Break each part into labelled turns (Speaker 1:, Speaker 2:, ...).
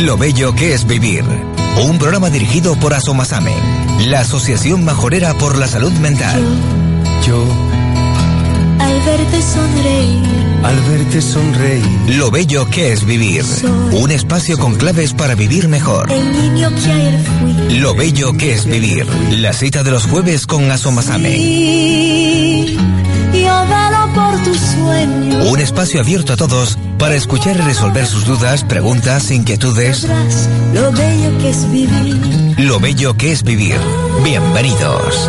Speaker 1: Lo bello que es vivir. Un programa dirigido por Asomasame, la Asociación Majorera por la Salud Mental.
Speaker 2: Yo,
Speaker 3: al verte sonreír,
Speaker 1: Lo bello que es vivir. Un espacio con claves para vivir mejor.
Speaker 3: el niño que ayer fui.
Speaker 1: Lo bello que es vivir. La cita de los jueves con Asomasame.
Speaker 3: Y yo velo por tus sueños.
Speaker 1: Un espacio abierto a todos para escuchar y resolver sus dudas, preguntas, inquietudes.
Speaker 3: Lo bello que es vivir.
Speaker 1: Lo bello que es vivir. Bienvenidos.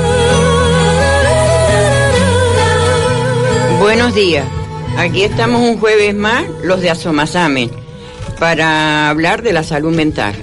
Speaker 4: Buenos días. Aquí estamos un jueves más, los de Asomasame, para hablar de la salud mental.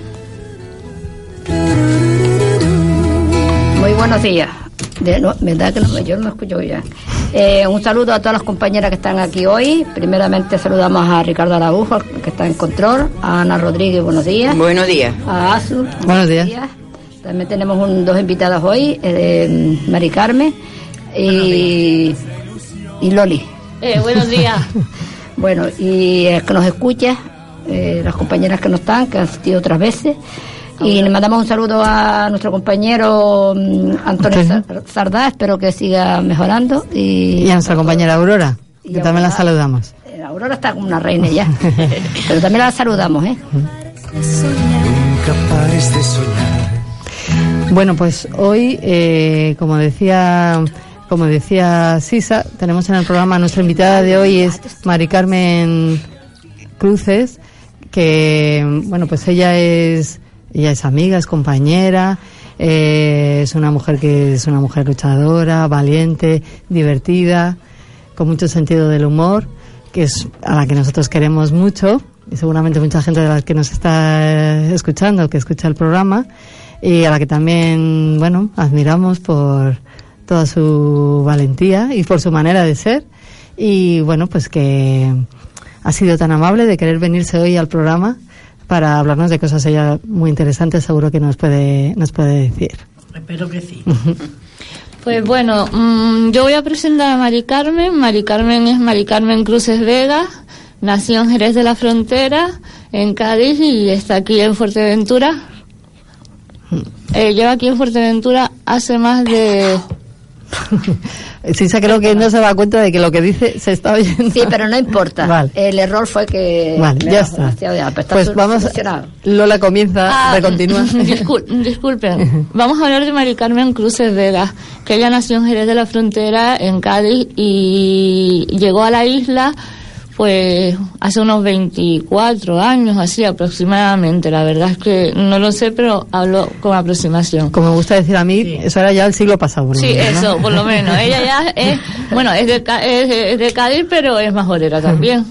Speaker 5: Muy buenos días. Verdad que yo no me escucho bien. Un saludo a todas las compañeras que están aquí hoy. Primeramente saludamos a Ricardo Araujo, que está en control, a Ana Rodríguez, buenos días.
Speaker 4: Buenos días.
Speaker 5: A Azu,
Speaker 6: buenos días.
Speaker 5: También tenemos dos invitadas hoy, Mari Carmen y Loli.
Speaker 7: Buenos días.
Speaker 5: Bueno, y el que nos escucha, las compañeras que no están, que han asistido otras veces. Y le mandamos un saludo a nuestro compañero Antonio Sardá, espero que siga mejorando. Y
Speaker 6: a nuestra compañera Aurora, que también la saludamos.
Speaker 5: Aurora está como una reina ya, pero también la saludamos, ¿eh?
Speaker 2: nunca pares de soñar.
Speaker 6: Bueno, pues hoy, como decía Sisa, tenemos en el programa, nuestra invitada de hoy es Mari Carmen Cruces, que, bueno, pues ella es amiga, es compañera, es una mujer luchadora, valiente, divertida, con mucho sentido del humor, que es a la que nosotros queremos mucho, y seguramente mucha gente de la que nos está escuchando, que escucha el programa, y a la que también, bueno, admiramos por toda su valentía y por su manera de ser, y bueno, pues que ha sido tan amable de querer venirse hoy al programa para hablarnos de cosas ella muy interesantes, seguro que nos puede decir.
Speaker 8: Espero que sí.
Speaker 7: Pues bueno, yo voy a presentar a Mari Carmen. Mari Carmen es Mari Carmen Cruces Vega, nació en Jerez de la Frontera, en Cádiz, y está aquí en Fuerteventura. Lleva aquí en Fuerteventura hace más de...
Speaker 6: Sisa creo que no se da cuenta de que lo que dice se está oyendo.
Speaker 5: Sí, pero no importa.
Speaker 6: Vale.
Speaker 5: El error fue que...
Speaker 6: Vale, ya está. Pues vamos, Lola comienza, recontinúa.
Speaker 7: Disculpen. Vamos a hablar de Mari Carmen Cruces Vega, que ella nació en Jerez de la Frontera, en Cádiz, y llegó a la isla pues hace unos 24 años, así aproximadamente. La verdad es que no lo sé, pero hablo con aproximación.
Speaker 6: Como me gusta decir a mí, sí. Eso era ya el siglo pasado. Por
Speaker 7: sí, menos, eso, ¿no? Por lo menos. Ella ya es de Cádiz, pero es majorera también.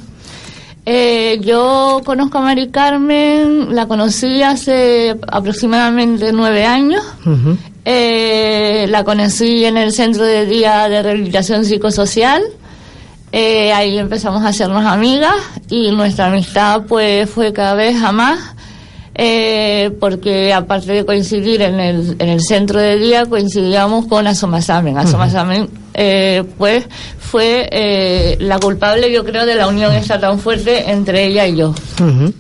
Speaker 7: Yo conozco a Mari Carmen, la conocí hace aproximadamente 9 años. Uh-huh. La conocí en el Centro de Día de Rehabilitación Psicosocial. Ahí empezamos a hacernos amigas, y nuestra amistad pues fue cada vez a más, porque aparte de coincidir en el centro de día, coincidíamos con Asomasame. Asomasame pues fue la culpable, yo creo, de la unión esta tan fuerte entre ella y yo.
Speaker 6: Uh-huh.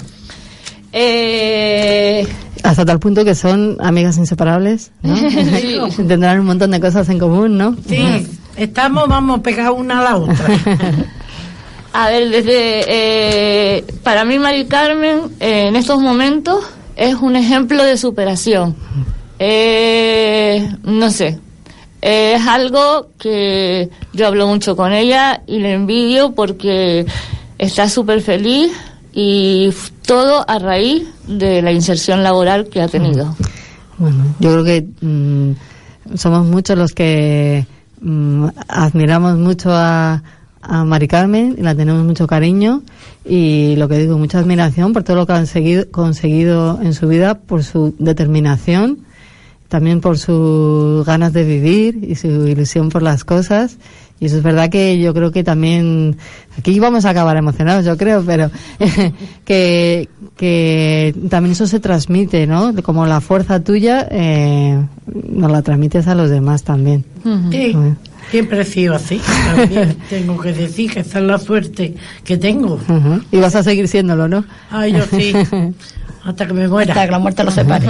Speaker 6: Hasta tal punto que son amigas inseparables, ¿no? Sí. Tendrán un montón de cosas en común, ¿no?
Speaker 8: Sí, vamos pegados una a la otra.
Speaker 7: A ver, para mí Mari Carmen en estos momentos es un ejemplo de superación. No sé, es algo que yo hablo mucho con ella y le envidio porque está súper feliz, y todo a raíz de la inserción laboral que ha tenido.
Speaker 6: Bueno, yo creo que somos muchos los que admiramos mucho a Mari Carmen, y la tenemos mucho cariño, y lo que digo, mucha admiración por todo lo que han conseguido en su vida, por su determinación, también por sus ganas de vivir y su ilusión por las cosas. Y eso es verdad que yo creo que también, aquí vamos a acabar emocionados, yo creo, pero que también eso se transmite, ¿no? Como la fuerza tuya, nos la transmites a los demás también.
Speaker 8: Sí, siempre he sido así. También tengo que decir que esa es la suerte que tengo.
Speaker 6: Uh-huh. Y vas a seguir siéndolo, ¿no?
Speaker 8: Ay, yo sí. Hasta que me muera.
Speaker 5: Hasta que la muerte los separe.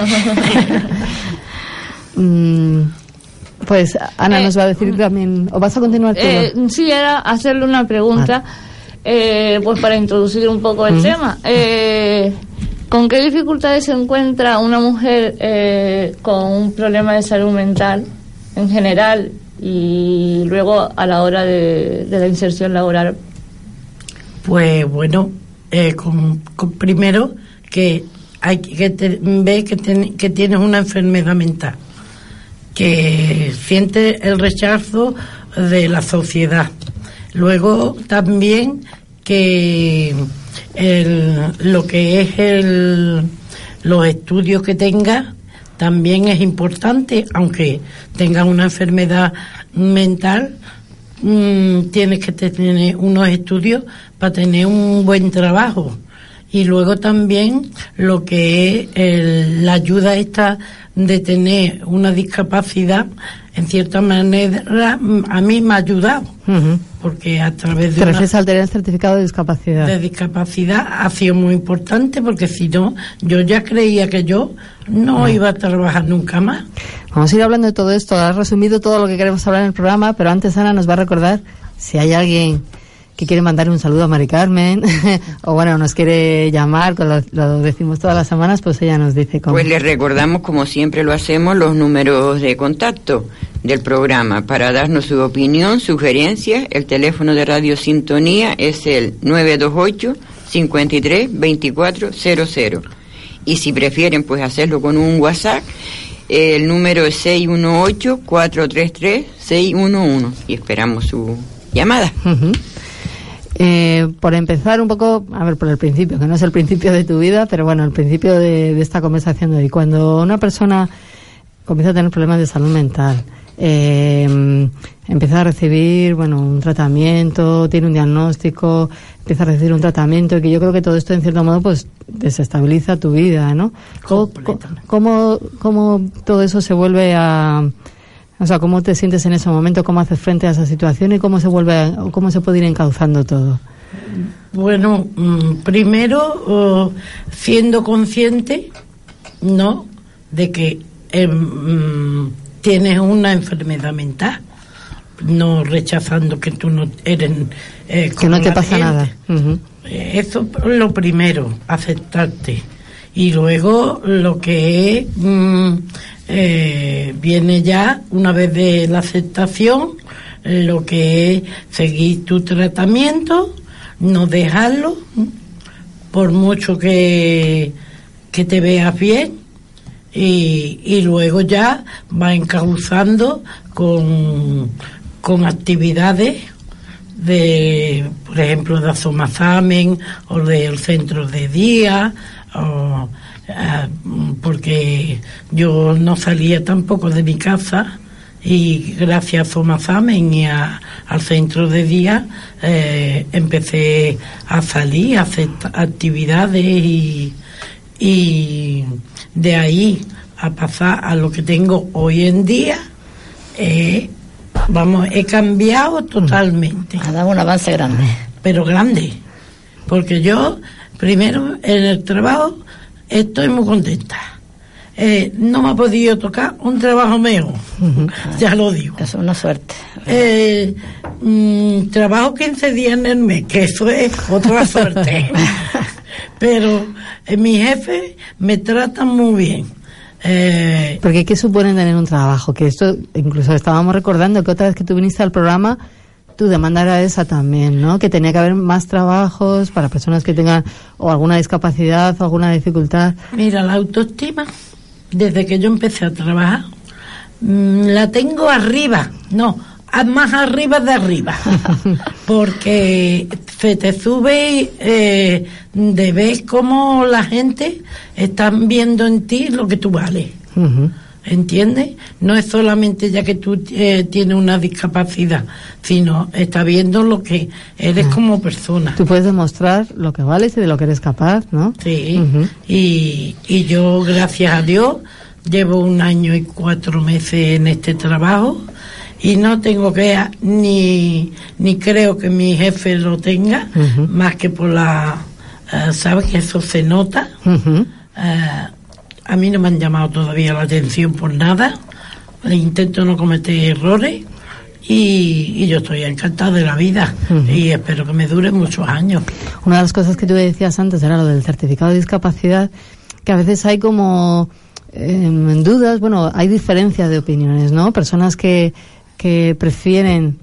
Speaker 6: Pues Ana nos va a decir también, ¿o vas a continuar tú?
Speaker 7: Sí, era hacerle una pregunta, pues para introducir un poco el tema. ¿Con qué dificultades se encuentra una mujer con un problema de salud mental en general y luego a la hora de la inserción laboral?
Speaker 8: Pues bueno, primero que hay que ver que tienes una enfermedad mental, que siente el rechazo de la sociedad. Luego también que lo que es los estudios que tenga también es importante, aunque tenga una enfermedad mental, tienes que tener unos estudios para tener un buen trabajo. Y luego también lo que es la ayuda esta de tener una discapacidad, en cierta manera a mí me ha ayudado, porque a través de...
Speaker 6: ¿Te refieres al tener el certificado de discapacidad?
Speaker 8: De discapacidad ha sido muy importante, porque si no, yo ya creía que yo no iba a trabajar nunca más.
Speaker 6: Vamos a ir hablando de todo esto. Has resumido todo lo que queremos hablar en el programa, pero antes Ana nos va a recordar si hay alguien que quiere mandar un saludo a Mari Carmen o bueno, nos quiere llamar, lo decimos todas las semanas, pues ella nos dice cómo.
Speaker 4: Pues les recordamos, como siempre lo hacemos, los números de contacto del programa para darnos su opinión, sugerencias. El teléfono de Radio Sintonía es el 928 53 24 00, y si prefieren pues hacerlo con un WhatsApp, el número es 618 433 611, y esperamos su llamada.
Speaker 6: Por empezar un poco, a ver, por el principio, que no es el principio de tu vida, pero bueno, el principio de esta conversación de hoy. Cuando una persona comienza a tener problemas de salud mental, empieza a recibir, bueno, un tratamiento, tiene un diagnóstico, empieza a recibir un tratamiento, y que yo creo que todo esto en cierto modo pues desestabiliza tu vida, ¿no? ¿Cómo todo eso se vuelve a... O sea, ¿cómo te sientes en ese momento? ¿Cómo haces frente a esa situación? ¿Y cómo se puede ir encauzando todo?
Speaker 8: Bueno, primero, siendo consciente, ¿no?, de que tienes una enfermedad mental, no rechazando que tú no eres...
Speaker 6: que no te pasa nada.
Speaker 8: Eso es lo primero, aceptarte. Y luego lo que es... viene ya, una vez de la aceptación, lo que es seguir tu tratamiento, no dejarlo, por mucho que te veas bien, y luego ya va encauzando con actividades de, por ejemplo, de Asomasamen o del centro de día, porque yo no salía tampoco de mi casa, y gracias a Somasamen y al centro de día empecé a salir, a hacer actividades, y de ahí a pasar a lo que tengo hoy en día, he cambiado totalmente.
Speaker 5: Ha dado un avance grande.
Speaker 8: Pero grande, porque yo primero en el trabajo estoy muy contenta. No me ha podido tocar un trabajo mejor, ya lo digo.
Speaker 5: Es una suerte.
Speaker 8: Trabajo 15 días en el mes, que eso es otra suerte. Pero mi jefe me trata muy bien.
Speaker 6: Porque ¿qué supone tener un trabajo? Que esto, incluso estábamos recordando que otra vez que tú viniste al programa, tu demanda era esa también, ¿no? Que tenía que haber más trabajos para personas que tengan o alguna discapacidad o alguna dificultad.
Speaker 8: Mira, la autoestima, desde que yo empecé a trabajar, la tengo arriba, más arriba de arriba, porque se te sube de ver cómo la gente está viendo en ti lo que tú vales. ¿Entiendes? No es solamente ya que tú tienes una discapacidad, sino está viendo lo que eres como persona.
Speaker 6: Tú puedes demostrar lo que vales y de lo que eres capaz, ¿no?
Speaker 8: Sí, y yo, gracias a Dios, llevo 1 año y 4 meses en este trabajo, y no tengo que ni creo que mi jefe lo tenga, más que por sabes que eso se nota. A mí no me han llamado todavía la atención por nada. Intento no cometer errores y yo estoy encantada de la vida y espero que me dure muchos años.
Speaker 6: Una de las cosas que tú decías antes era lo del certificado de discapacidad, que a veces hay como dudas, bueno, hay diferencias de opiniones, ¿no? Personas que prefieren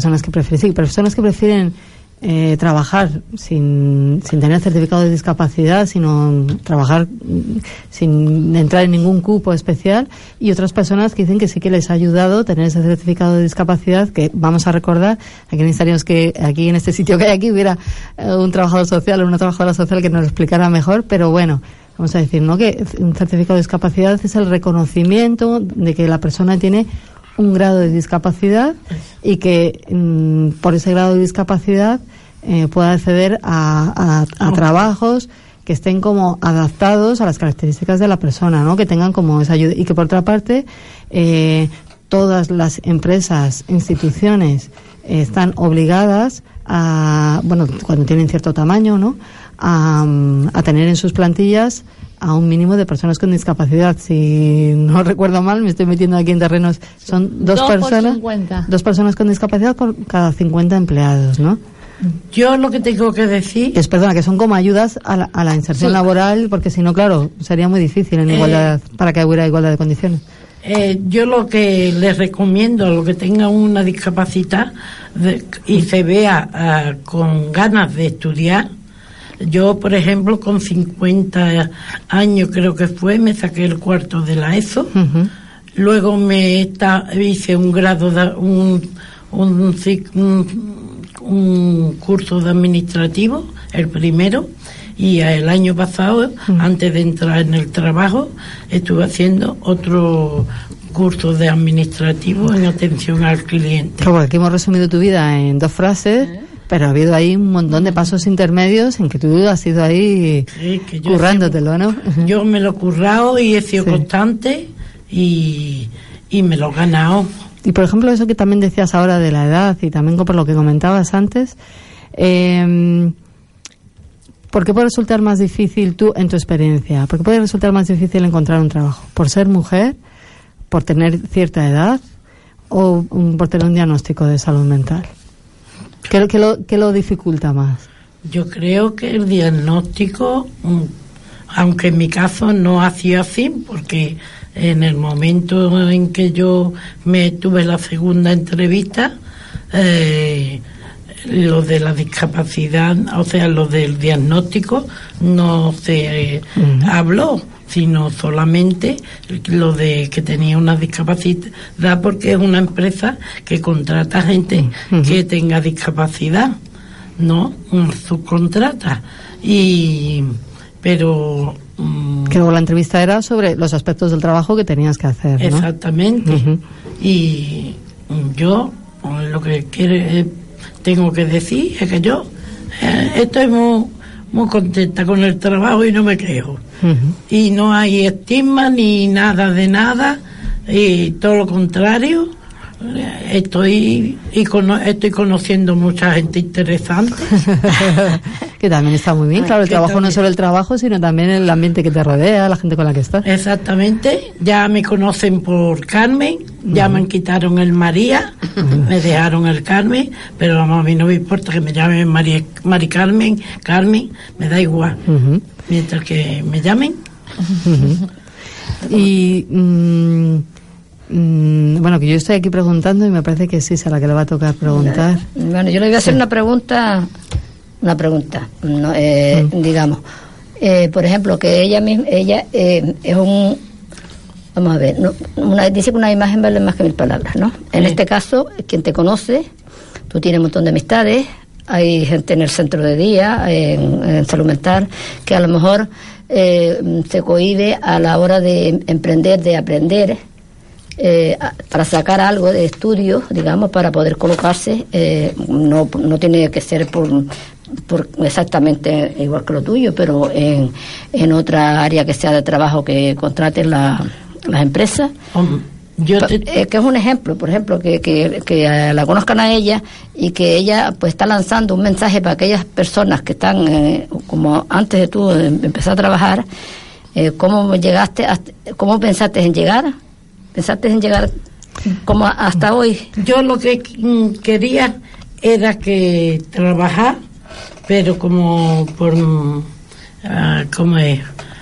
Speaker 6: trabajar sin tener certificado de discapacidad, sino trabajar sin entrar en ningún cupo especial, y otras personas que dicen que sí que les ha ayudado tener ese certificado de discapacidad, que vamos a recordar, aquí necesitaríamos que aquí en este sitio que hay aquí hubiera un trabajador social o una trabajadora social que nos lo explicara mejor, pero bueno, vamos a decir, ¿no?, que un certificado de discapacidad es el reconocimiento de que la persona tiene un grado de discapacidad y que por ese grado de discapacidad pueda acceder a trabajos que estén como adaptados a las características de la persona, ¿no?, que tengan como esa ayuda, y que por otra parte todas las empresas, instituciones están obligadas a, bueno, cuando tienen cierto tamaño, ¿no?, a tener en sus plantillas a un mínimo de personas con discapacidad. Si no recuerdo mal, me estoy metiendo aquí en terrenos, son dos personas con discapacidad por cada 50 empleados, ¿no?
Speaker 8: Yo lo que tengo que decir
Speaker 6: es, perdona, que son como ayudas a la inserción laboral, porque si no, claro, sería muy difícil en igualdad, para que hubiera igualdad de condiciones.
Speaker 8: Yo lo que les recomiendo a los que tengan una discapacidad y se vea con ganas de estudiar. Yo, por ejemplo, con 50 años creo que fue, me saqué el cuarto de la ESO. Luego hice un grado un curso de administrativo, el primero, y el año pasado, antes de entrar en el trabajo, estuve haciendo otro curso de administrativo en atención al cliente.
Speaker 6: Claro, aquí hemos resumido tu vida en 2 frases. Pero ha habido ahí un montón de pasos intermedios en que tú has ido ahí currándotelo, ¿no?
Speaker 8: Yo me lo he currado y he sido constante y me lo he ganado.
Speaker 6: Y por ejemplo, eso que también decías ahora de la edad y también por lo que comentabas antes, ¿por qué puede resultar más difícil tú, en tu experiencia, por qué puede resultar más difícil encontrar un trabajo? ¿Por ser mujer? ¿Por tener cierta edad? ¿O por tener un diagnóstico de salud mental? ¿Qué lo dificulta más?
Speaker 8: Yo creo que el diagnóstico, aunque en mi caso no ha sido así, porque en el momento en que yo me tuve la segunda entrevista, lo de la discapacidad, o sea, lo del diagnóstico no se habló, sino solamente lo de que tenía una discapacidad, porque es una empresa que contrata gente que tenga discapacidad, no subcontrata. Pero
Speaker 6: que luego la entrevista era sobre los aspectos del trabajo que tenías que hacer, ¿no?
Speaker 8: Exactamente. Y yo lo que tengo que decir es que yo estoy muy contenta con el trabajo y no me quejo. Y no hay estigma ni nada de nada, y todo lo contrario, estoy conociendo mucha gente interesante.
Speaker 6: Que también está muy bien, claro, el trabajo también no es solo el trabajo, sino también el ambiente que te rodea, la gente con la que estás.
Speaker 8: Exactamente, ya me conocen por Carmen, ya me quitaron el María, me dejaron el Carmen, pero a mí no me importa que me llamen Mari Carmen, me da igual, mientras que me llamen.
Speaker 6: Y bueno, que yo estoy aquí preguntando y me parece que sí es a la que le va a tocar preguntar.
Speaker 5: Bueno, yo le voy a hacer una pregunta, no, digamos, por ejemplo, que ella es un, vamos a ver, dice que una imagen vale más que 1000 palabras, ¿no? En este caso, quien te conoce, tú tienes un montón de amistades, hay gente en el centro de día, en salud mental, que a lo mejor se cohíbe a la hora de emprender, de aprender, para sacar algo de estudio, digamos, para poder colocarse, no tiene que ser por exactamente igual que lo tuyo, pero en otra área que sea de trabajo que contraten las empresas. Que es un ejemplo, por ejemplo, que la conozcan a ella y que ella pues está lanzando un mensaje para aquellas personas que están como antes de tú empezar a trabajar, ¿Cómo llegaste? ¿Cómo pensaste en llegar? ¿Pensaste en llegar como hasta hoy?
Speaker 8: Yo lo que quería era que trabajar, pero como por ¿cómo es?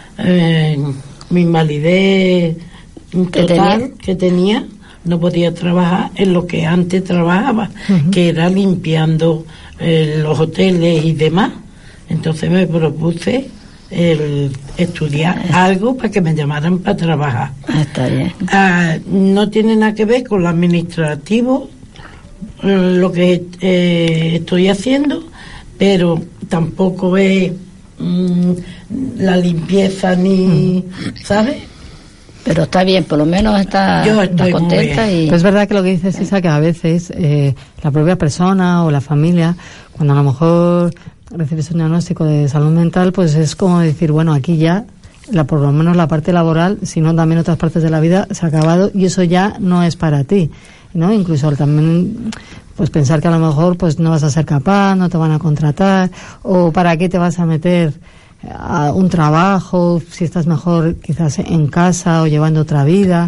Speaker 8: Mi invalidez total que tenía, no podía trabajar en lo que antes trabajaba, que era limpiando los hoteles y demás. Entonces me propuse el estudiar algo para que me llamaran para trabajar.
Speaker 5: Está bien.
Speaker 8: No tiene nada que ver con lo administrativo, lo que estoy haciendo, pero tampoco es la limpieza ni, ¿sabes?
Speaker 5: Pero está bien, por lo menos está contenta. Y...
Speaker 6: Pues es verdad que lo que dices, Isa, que a veces la propia persona o la familia, cuando a lo mejor recibes un diagnóstico de salud mental, pues es como decir, bueno, aquí ya, por lo menos la parte laboral, sino también otras partes de la vida, se ha acabado y eso ya no es para ti, ¿no? Incluso también, pues pensar que a lo mejor pues no vas a ser capaz, no te van a contratar, o para qué te vas a meter a un trabajo si estás mejor quizás en casa o llevando otra vida,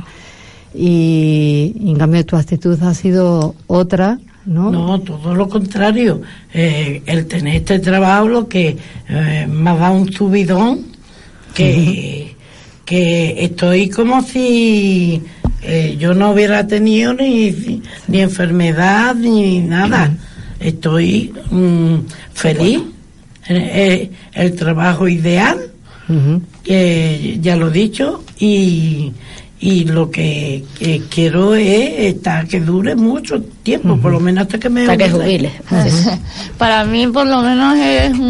Speaker 6: y en cambio tu actitud ha sido otra, ¿no?
Speaker 8: No, todo lo contrario. El tener este trabajo lo que me ha dado un subidón que estoy como si yo no hubiera tenido ni enfermedad ni nada. Estoy feliz. El trabajo ideal, ya lo he dicho, y lo que quiero es que dure mucho tiempo, por lo menos hasta que me
Speaker 5: jubile.
Speaker 7: Para mí, por lo menos,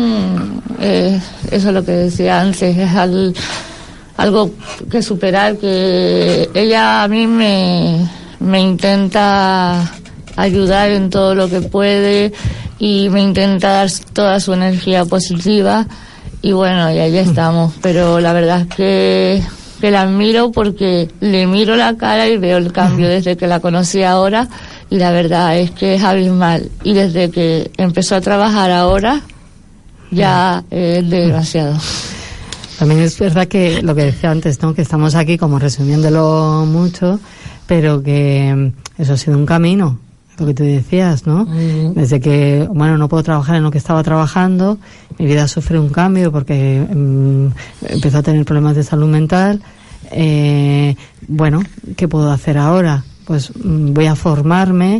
Speaker 7: eso es lo que decía antes, es algo que superar, que ella a mí me intenta ayudar en todo lo que puede y me intenta dar toda su energía positiva, y bueno, y ahí estamos. Pero la verdad es que la admiro porque le miro la cara y veo el cambio desde que la conocí ahora, y la verdad es que es abismal, y desde que empezó a trabajar ahora ya es desgraciado.
Speaker 6: También es verdad que lo que decía antes, ¿no? Que estamos aquí como resumiéndolo mucho, pero que eso ha sido un camino, lo que tú decías, ¿no? Desde que, bueno, no puedo trabajar en lo que estaba trabajando, mi vida sufre un cambio porque empezó a tener problemas de salud mental. Bueno, ¿qué puedo hacer ahora? Pues voy a formarme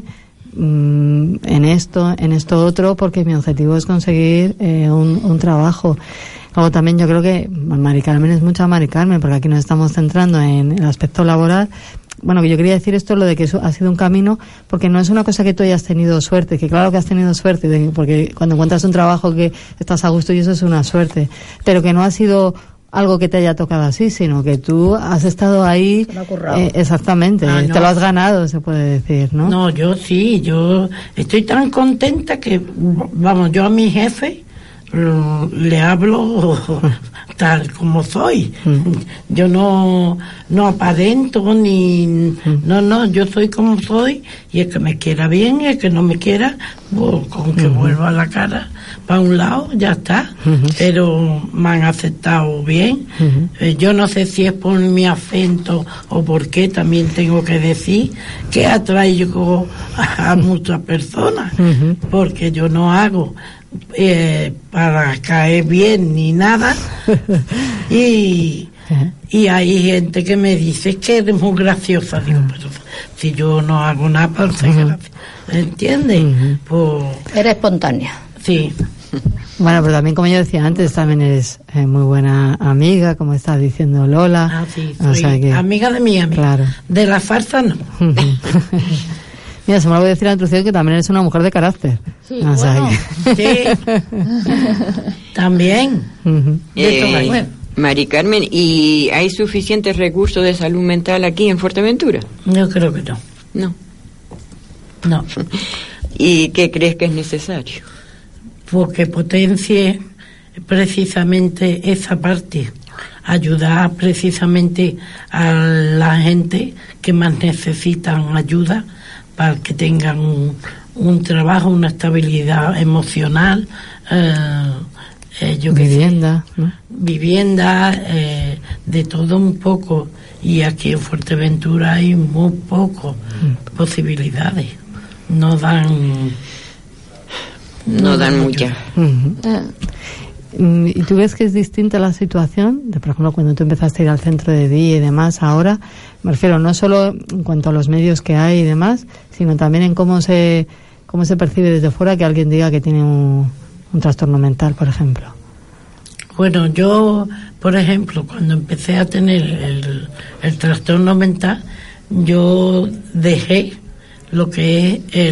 Speaker 6: en esto otro, porque mi objetivo es conseguir un trabajo. Luego también yo creo que Mari Carmen es mucha Mari Carmen, porque aquí nos estamos centrando en el aspecto laboral. Bueno, que yo quería decir esto, lo de que eso ha sido un camino, porque no es una cosa que tú hayas tenido suerte, que claro que has tenido suerte, porque cuando encuentras un trabajo que estás a gusto, y eso es una suerte, pero que no ha sido algo que te haya tocado así, sino que tú has estado ahí.
Speaker 5: Se lo ha currado.
Speaker 6: Exactamente,
Speaker 8: no.
Speaker 6: Te lo has ganado, se puede decir, ¿no?
Speaker 8: No, yo sí, yo estoy tan contenta que, vamos, yo a mi jefe le hablo tal como soy. Yo no aparento ni no, yo soy como soy, y el que me quiera bien y el que no me quiera, pues, con que vuelva la cara para un lado ya está. Pero me han aceptado bien. Yo no sé si es por mi acento o por qué, también tengo que decir que atraigo a muchas personas, porque yo no hago para caer bien ni nada, y hay gente que me dice que eres muy graciosa. Digo, pero si yo no hago nada para ser graciosa, ¿entiendes? Pues,
Speaker 5: eres espontánea.
Speaker 8: Sí.
Speaker 6: Bueno, pero también, como yo decía antes, también eres muy buena amiga, como está diciendo Lola.
Speaker 8: Sí,
Speaker 6: o sea que,
Speaker 8: amiga de mi amiga.
Speaker 6: Claro.
Speaker 8: De la farsa no.
Speaker 6: Mira, se me olvidó decir a la introducción que también eres una mujer de carácter.
Speaker 7: Sí,
Speaker 6: o sea
Speaker 7: bueno.
Speaker 8: Sí. También.
Speaker 4: Mari Carmen, ¿y hay suficientes recursos de salud mental aquí en Fuerteventura?
Speaker 8: Yo creo que no. No.
Speaker 4: ¿Y qué crees que es necesario?
Speaker 8: Porque potencie precisamente esa parte, ayudar precisamente a la gente que más necesitan ayuda, para que tengan un trabajo, una estabilidad emocional,
Speaker 6: vivienda, ¿no?
Speaker 8: Vivienda, de todo un poco. Y aquí en Fuerteventura hay muy poco posibilidades. No dan
Speaker 4: muchas.
Speaker 6: ¿Y tú ves que es distinta la situación? Por ejemplo, cuando tú empezaste a ir al centro de día y demás, ahora, me refiero no solo en cuanto a los medios que hay y demás, sino también en cómo se percibe desde fuera que alguien diga que tiene un trastorno mental, por ejemplo.
Speaker 8: Bueno, yo, por ejemplo, cuando empecé a tener el trastorno mental, yo dejé lo que es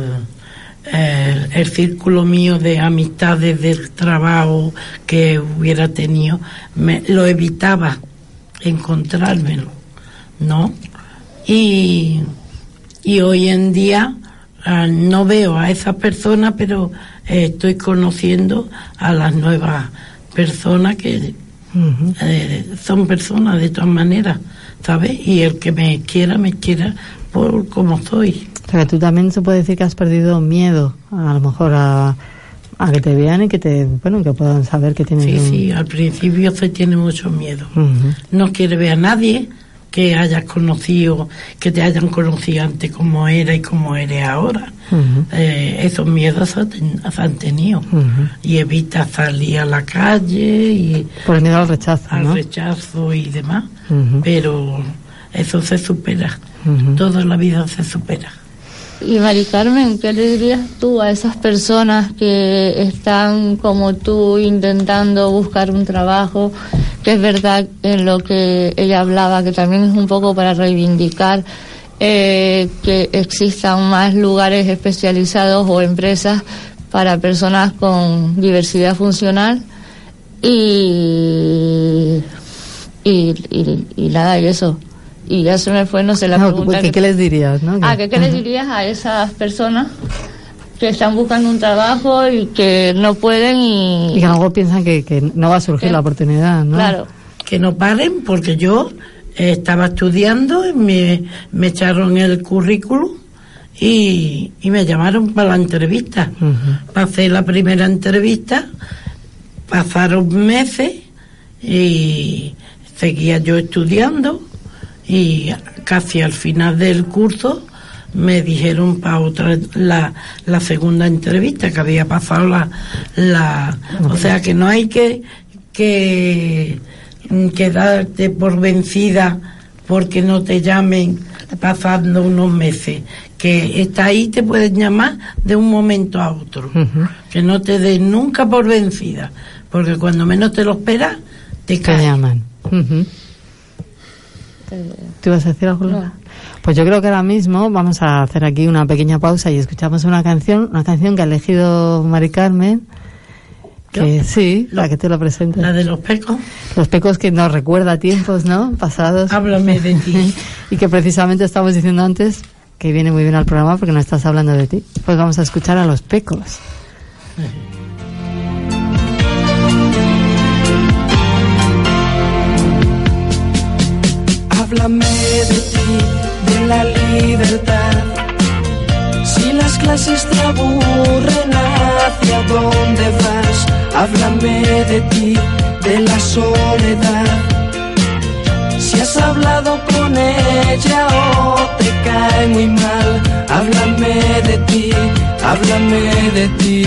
Speaker 8: el círculo mío de amistades, del trabajo que hubiera tenido, lo evitaba encontrármelo, ¿no? Y hoy en día no veo a esas personas, pero estoy conociendo a las nuevas personas que son personas de todas maneras, ¿sabes? Y el que me quiera por como soy.
Speaker 6: O sea, que tú también se puede decir que has perdido miedo, a lo mejor a que te vean y que que puedan saber que tienes
Speaker 8: Sí, al principio se tiene mucho miedo. No quiere ver a nadie que hayas conocido, que te hayan conocido antes como era y como eres ahora. Esos miedos se han tenido. Y evita salir a la calle y
Speaker 6: por el miedo al rechazo, ¿no?
Speaker 8: Al rechazo y demás. Pero eso se supera. Toda la vida se supera.
Speaker 7: Y Mari Carmen, ¿qué le dirías tú a esas personas que están como tú intentando buscar un trabajo? Que es verdad en lo que ella hablaba, que también es un poco para reivindicar que existan más lugares especializados o empresas para personas con diversidad funcional y nada, y eso. Y ya se me fue, no sé la pregunta.
Speaker 6: ¿Qué les dirías, no?
Speaker 7: ¿Qué les dirías a esas personas que están buscando un trabajo y que no pueden y
Speaker 6: que luego piensan que no va a surgir la oportunidad, ¿no?
Speaker 7: Claro.
Speaker 8: Que no paren, porque yo estaba estudiando y me echaron el currículum y me llamaron para la entrevista. Pasé la primera entrevista, pasaron meses y seguía yo estudiando. Y casi al final del curso me dijeron para otra la segunda entrevista que había pasado o sea que no hay que darte por vencida porque no te llamen pasando unos meses, que está ahí, te pueden llamar de un momento a otro. Que no te des nunca por vencida, porque cuando menos te lo esperas te
Speaker 6: llaman. ¿Tú ibas a decir algo? No. Pues yo creo que ahora mismo vamos a hacer aquí una pequeña pausa y escuchamos una canción que ha elegido Mari Carmen, que sí, la que te lo presentes.
Speaker 8: La de los pecos.
Speaker 6: Los pecos, que nos recuerda a tiempos, ¿no? Pasados.
Speaker 8: Háblame de ti.
Speaker 6: Y que precisamente estábamos diciendo antes que viene muy bien al programa porque no estás hablando de ti. Pues vamos a escuchar a Los Pecos.
Speaker 2: Háblame de ti, de la libertad. Si las clases te aburren, ¿hacia dónde vas? Háblame de ti, de la soledad. Si has hablado con ella o te cae muy mal, háblame de ti, háblame de ti.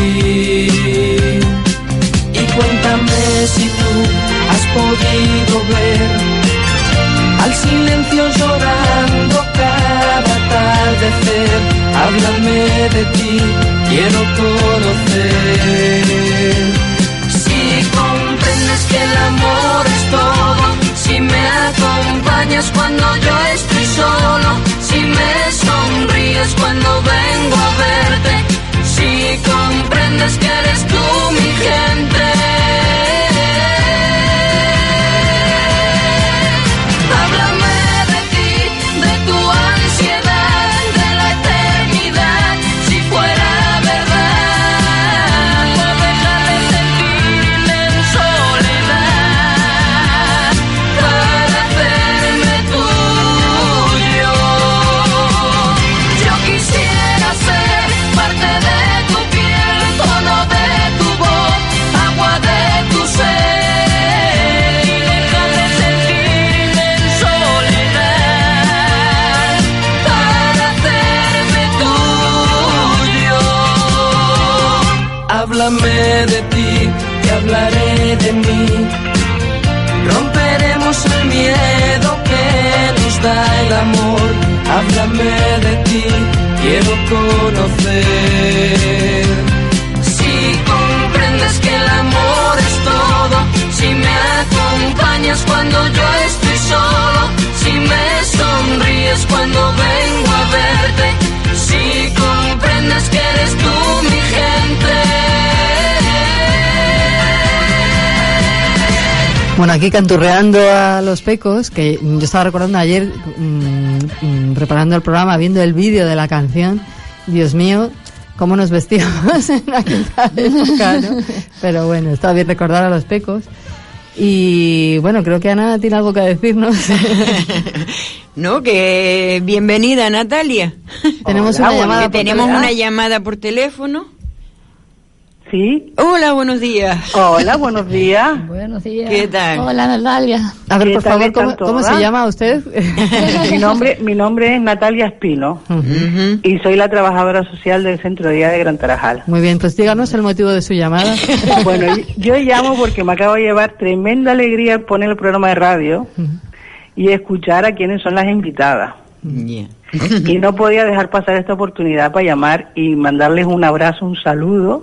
Speaker 2: Y cuéntame si tú has podido ver al silencio llorando cada atardecer. Háblame de ti, quiero conocer. Si comprendes que el amor es todo, si me acompañas cuando yo estoy solo, si me sonríes cuando vengo a verte, si comprendes que eres tú mi gente.
Speaker 9: Parte de tu piel, tono de tu voz, agua de
Speaker 2: háblame de ti y hablaré de mí. Romperemos el miedo que nos da el amor. Háblame de ti, quiero conocer. Si comprendes que el amor es todo, si me acompañas cuando yo estoy solo, si me sonríes cuando vengo a verte, si comprendes que eres tú mi gente.
Speaker 6: Bueno, aquí canturreando a los Pecos, que yo estaba recordando ayer, preparando el programa, viendo el vídeo de la canción. Dios mío, cómo nos vestíamos en aquella época, ¿no? Pero bueno, está bien recordar a los Pecos. Y bueno, creo que Ana tiene algo que decirnos.
Speaker 4: No, que bienvenida, Natalia.
Speaker 6: Tenemos
Speaker 4: una llamada por teléfono.
Speaker 9: Sí.
Speaker 4: Hola, buenos días.
Speaker 9: Hola, buenos días.
Speaker 5: Buenos días.
Speaker 4: ¿Qué tal?
Speaker 7: Hola, Natalia.
Speaker 6: A ver, por favor, ¿cómo se llama usted?
Speaker 9: Mi nombre es Natalia Espino. Y soy la trabajadora social del Centro de Día de Gran Tarajal.
Speaker 6: Muy bien, pues díganos el motivo de su llamada.
Speaker 9: Bueno, yo llamo porque me acabo de llevar tremenda alegría poner el programa de radio y escuchar a quiénes son las invitadas.
Speaker 4: Yeah.
Speaker 9: Y no podía dejar pasar esta oportunidad para llamar y mandarles un abrazo, un saludo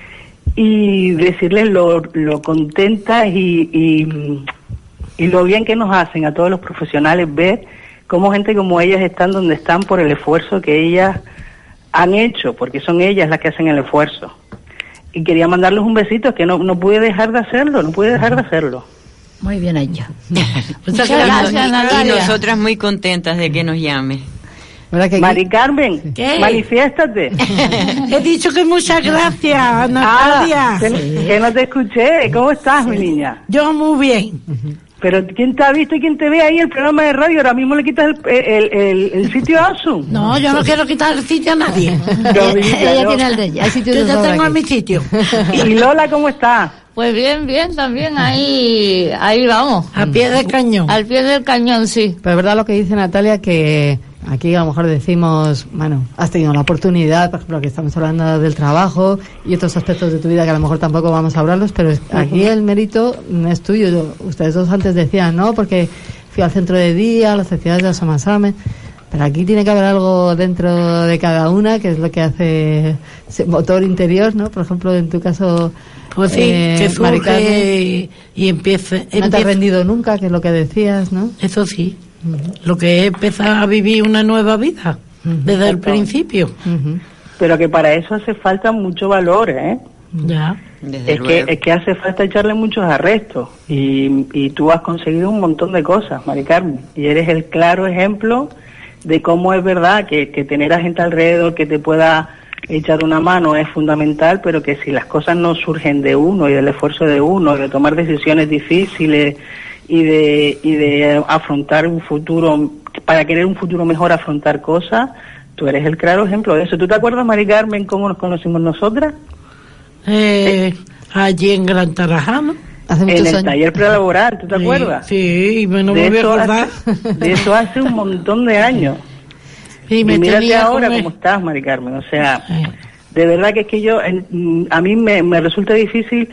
Speaker 9: y decirles lo contentas y lo bien que nos hacen a todos los profesionales ver cómo gente como ellas están donde están por el esfuerzo que ellas han hecho, porque son ellas las que hacen el esfuerzo. Y quería mandarles un besito, que no pude dejar de hacerlo,
Speaker 5: Muy bien ella.
Speaker 7: Muchas gracias,
Speaker 4: Y
Speaker 7: Natalia.
Speaker 4: nosotras muy contentas de que nos llame.
Speaker 9: Mari Carmen,
Speaker 8: ¿Qué?
Speaker 9: manifiéstate.
Speaker 8: He dicho que muchas gracias, Natalia.
Speaker 9: Que no te escuché. ¿Cómo estás, mi niña?
Speaker 8: Yo muy bien.
Speaker 9: Pero ¿quién te ha visto y quién te ve ahí el programa de radio? Ahora mismo le quitas el sitio a Asun.
Speaker 8: No, yo no quiero quitar el sitio a nadie.
Speaker 5: Ella tiene el de ella. Hay sitios
Speaker 8: Yo
Speaker 5: de
Speaker 8: ya
Speaker 5: sobra
Speaker 8: tengo
Speaker 5: aquí.
Speaker 8: mi sitio.
Speaker 9: ¿Y Lola cómo está?
Speaker 7: Pues bien, también ahí vamos.
Speaker 8: A pie de cañón.
Speaker 7: Al pie del cañón, sí.
Speaker 6: Pero es verdad lo que dice Natalia, que aquí a lo mejor decimos, bueno, has tenido la oportunidad, por ejemplo, que estamos hablando del trabajo y otros aspectos de tu vida que a lo mejor tampoco vamos a hablarlos, pero aquí el mérito es tuyo. Ustedes dos antes decían, ¿no? Porque fui al centro de día, a las actividades de Asomasame, pero aquí tiene que haber algo dentro de cada una, que es lo que hace ese motor interior, ¿no? Por ejemplo, en tu caso,
Speaker 8: Pues sí, que
Speaker 6: Mari Carmen,
Speaker 8: surge y empiece.
Speaker 6: no te has rendido nunca, que es lo que decías, ¿no?
Speaker 8: Eso sí. Lo que es empezar a vivir una nueva vida desde el principio.
Speaker 9: Pero que para eso hace falta mucho valor, ¿eh?
Speaker 8: Ya.
Speaker 9: Es que hace falta echarle muchos arrestos y tú has conseguido un montón de cosas, Mari Carmen, y eres el claro ejemplo de cómo es verdad que tener a gente alrededor que te pueda echar una mano es fundamental, pero que si las cosas no surgen de uno y del esfuerzo de uno, de tomar decisiones difíciles y de afrontar un futuro, para querer un futuro mejor, afrontar cosas, tú eres el claro ejemplo de eso. ¿Tú te acuerdas, Mari Carmen, cómo nos conocimos nosotras?
Speaker 8: Allí en Gran Tarajal.
Speaker 6: Hace muchos
Speaker 9: En el
Speaker 6: años.
Speaker 9: taller prelaboral, ¿tú te acuerdas?
Speaker 8: Sí, me no
Speaker 9: De
Speaker 8: voy a
Speaker 9: eso
Speaker 8: acordar.
Speaker 9: de eso hace un montón de años.
Speaker 8: Y
Speaker 9: Y
Speaker 8: me
Speaker 9: mírate
Speaker 8: tenía
Speaker 9: ahora
Speaker 8: con
Speaker 9: cómo estás, Mari Carmen. O sea,
Speaker 8: Sí.
Speaker 9: de verdad que es que a mí me resulta difícil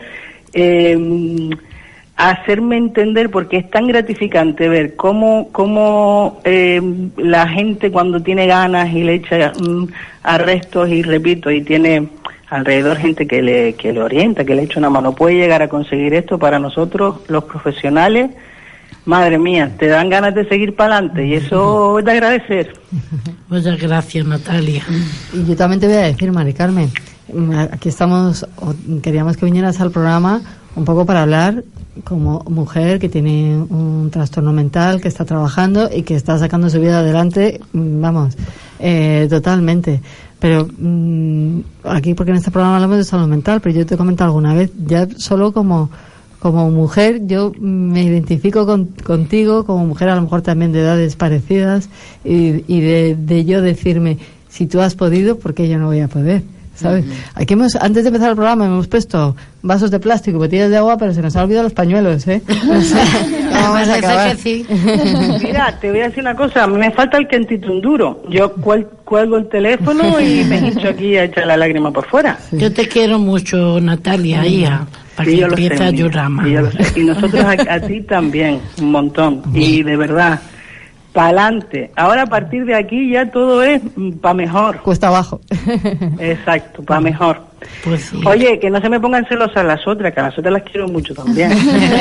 Speaker 9: hacerme entender, porque es tan gratificante ver cómo la gente cuando tiene ganas y le echa arrestos y repito, y tiene alrededor gente que le orienta, que le echa una mano, puede llegar a conseguir esto. Para nosotros, los profesionales, madre mía, te dan ganas de seguir para adelante y eso es de agradecer.
Speaker 8: Muchas gracias, Natalia.
Speaker 6: Y yo también te voy a decir, Mari Carmen, aquí estamos, queríamos que vinieras al programa un poco para hablar como mujer que tiene un trastorno mental, que está trabajando y que está sacando su vida adelante, vamos, totalmente. Pero aquí, porque en este programa hablamos de salud mental, pero yo te he comentado alguna vez, ya solo como mujer, yo me identifico contigo, como mujer a lo mejor también de edades parecidas, y de yo decirme, si tú has podido, ¿por qué yo no voy a poder? ¿sabes? Aquí antes de empezar el programa hemos puesto vasos de plástico, botellas de agua, pero se nos han olvidado los pañuelos, ¿eh? Vamos a acabar.
Speaker 8: Sí.
Speaker 9: Mira, te voy a decir una cosa, me falta el quentitunduro. Yo cuelgo el teléfono y me hincho aquí a echar la lágrima por fuera.
Speaker 8: Sí. Yo te quiero mucho, Natalia, hija, para que empiece a llorar más.
Speaker 9: Y nosotros a ti también, un montón. Y de verdad, para adelante. Ahora a partir de aquí ya todo es para mejor.
Speaker 6: Cuesta abajo.
Speaker 9: Exacto, para mejor.
Speaker 8: Pues sí.
Speaker 9: Oye, que no se me pongan celosas a las otras, que a las otras las quiero mucho también.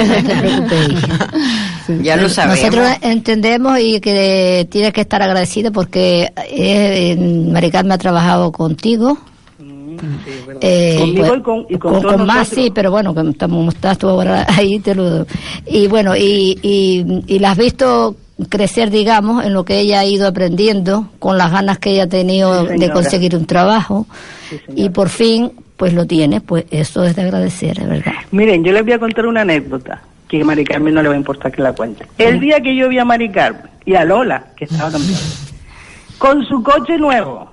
Speaker 4: Ya lo sabemos.
Speaker 5: Nosotros entendemos y que tienes que estar agradecido porque Mari Carmen ha trabajado contigo.
Speaker 9: Sí, conmigo y con todos
Speaker 5: más,
Speaker 9: nosotros.
Speaker 5: sí, pero bueno, que estás tú ahora ahí, te lo... Y bueno, y la has visto crecer, digamos, en lo que ella ha ido aprendiendo, con las ganas que ella ha tenido de conseguir un trabajo, y por fin, pues lo tiene, pues eso es de agradecer, es verdad.
Speaker 9: Miren, yo les voy a contar una anécdota, que a Mari Carmen no le va a importar que la cuente. El día que yo vi a Mari Carmen, y a Lola, que estaba también, con su coche nuevo,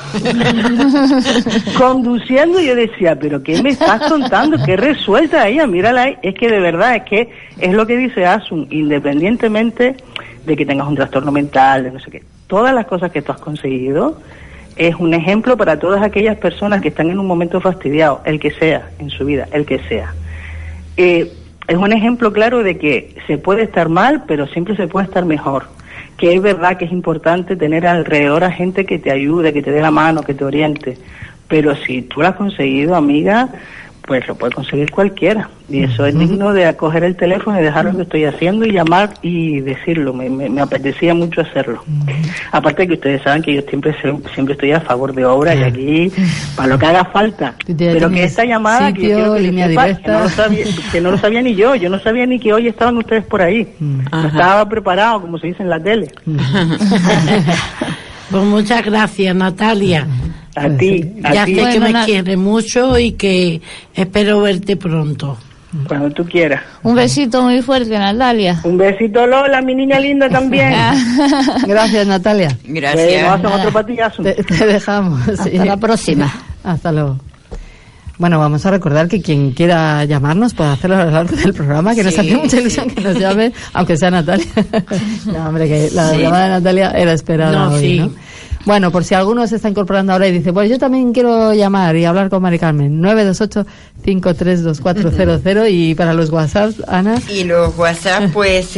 Speaker 9: conduciendo, yo decía, pero ¿qué me estás contando? ¿Qué resuelta ella? Mírala ahí. Es que de verdad, es lo que dice Asun, independientemente de que tengas un trastorno mental, de no sé qué, todas las cosas que tú has conseguido es un ejemplo para todas aquellas personas que están en un momento fastidiado, el que sea, en su vida, el que sea. Es un ejemplo claro de que se puede estar mal, pero siempre se puede estar mejor. Que es verdad que es importante tener alrededor a gente que te ayude, que te dé la mano, que te oriente. Pero si tú lo has conseguido, amiga, pues lo puede conseguir cualquiera. Y eso es digno de coger el teléfono y dejar lo que estoy haciendo y llamar y decirlo. Me apetecía mucho hacerlo. Aparte de que ustedes saben que yo siempre estoy a favor de obra y aquí, para lo que haga falta. Pero que esta llamada,
Speaker 6: sitio,
Speaker 9: que yo quiero que
Speaker 6: línea
Speaker 9: sepa,
Speaker 6: directa.
Speaker 9: que no lo sabía ni yo. Yo no sabía ni que hoy estaban ustedes por ahí. No estaba preparado, como se dice en la tele.
Speaker 8: Pues muchas gracias, Natalia.
Speaker 9: A ti.
Speaker 8: Ya sé que me quieres mucho y que espero verte pronto.
Speaker 9: Cuando tú quieras.
Speaker 7: Un besito muy fuerte, Natalia.
Speaker 9: Un besito, Lola, mi niña linda también.
Speaker 6: Gracias, Natalia.
Speaker 4: Gracias.
Speaker 9: Vamos a hacer otro patillazo.
Speaker 6: Te dejamos.
Speaker 5: Hasta la próxima.
Speaker 6: Hasta luego. Bueno, vamos a recordar que quien quiera llamarnos puede hacerlo a lo largo del programa, que nos hace mucha ilusión que nos llame, aunque sea Natalia. No, hombre, que la llamada de Natalia era esperada hoy, ¿no? Bueno, por si alguno se está incorporando ahora y dice, pues yo también quiero llamar y hablar con Mari Carmen, 928-532400, y para los WhatsApp, Ana.
Speaker 4: Y los WhatsApp, pues,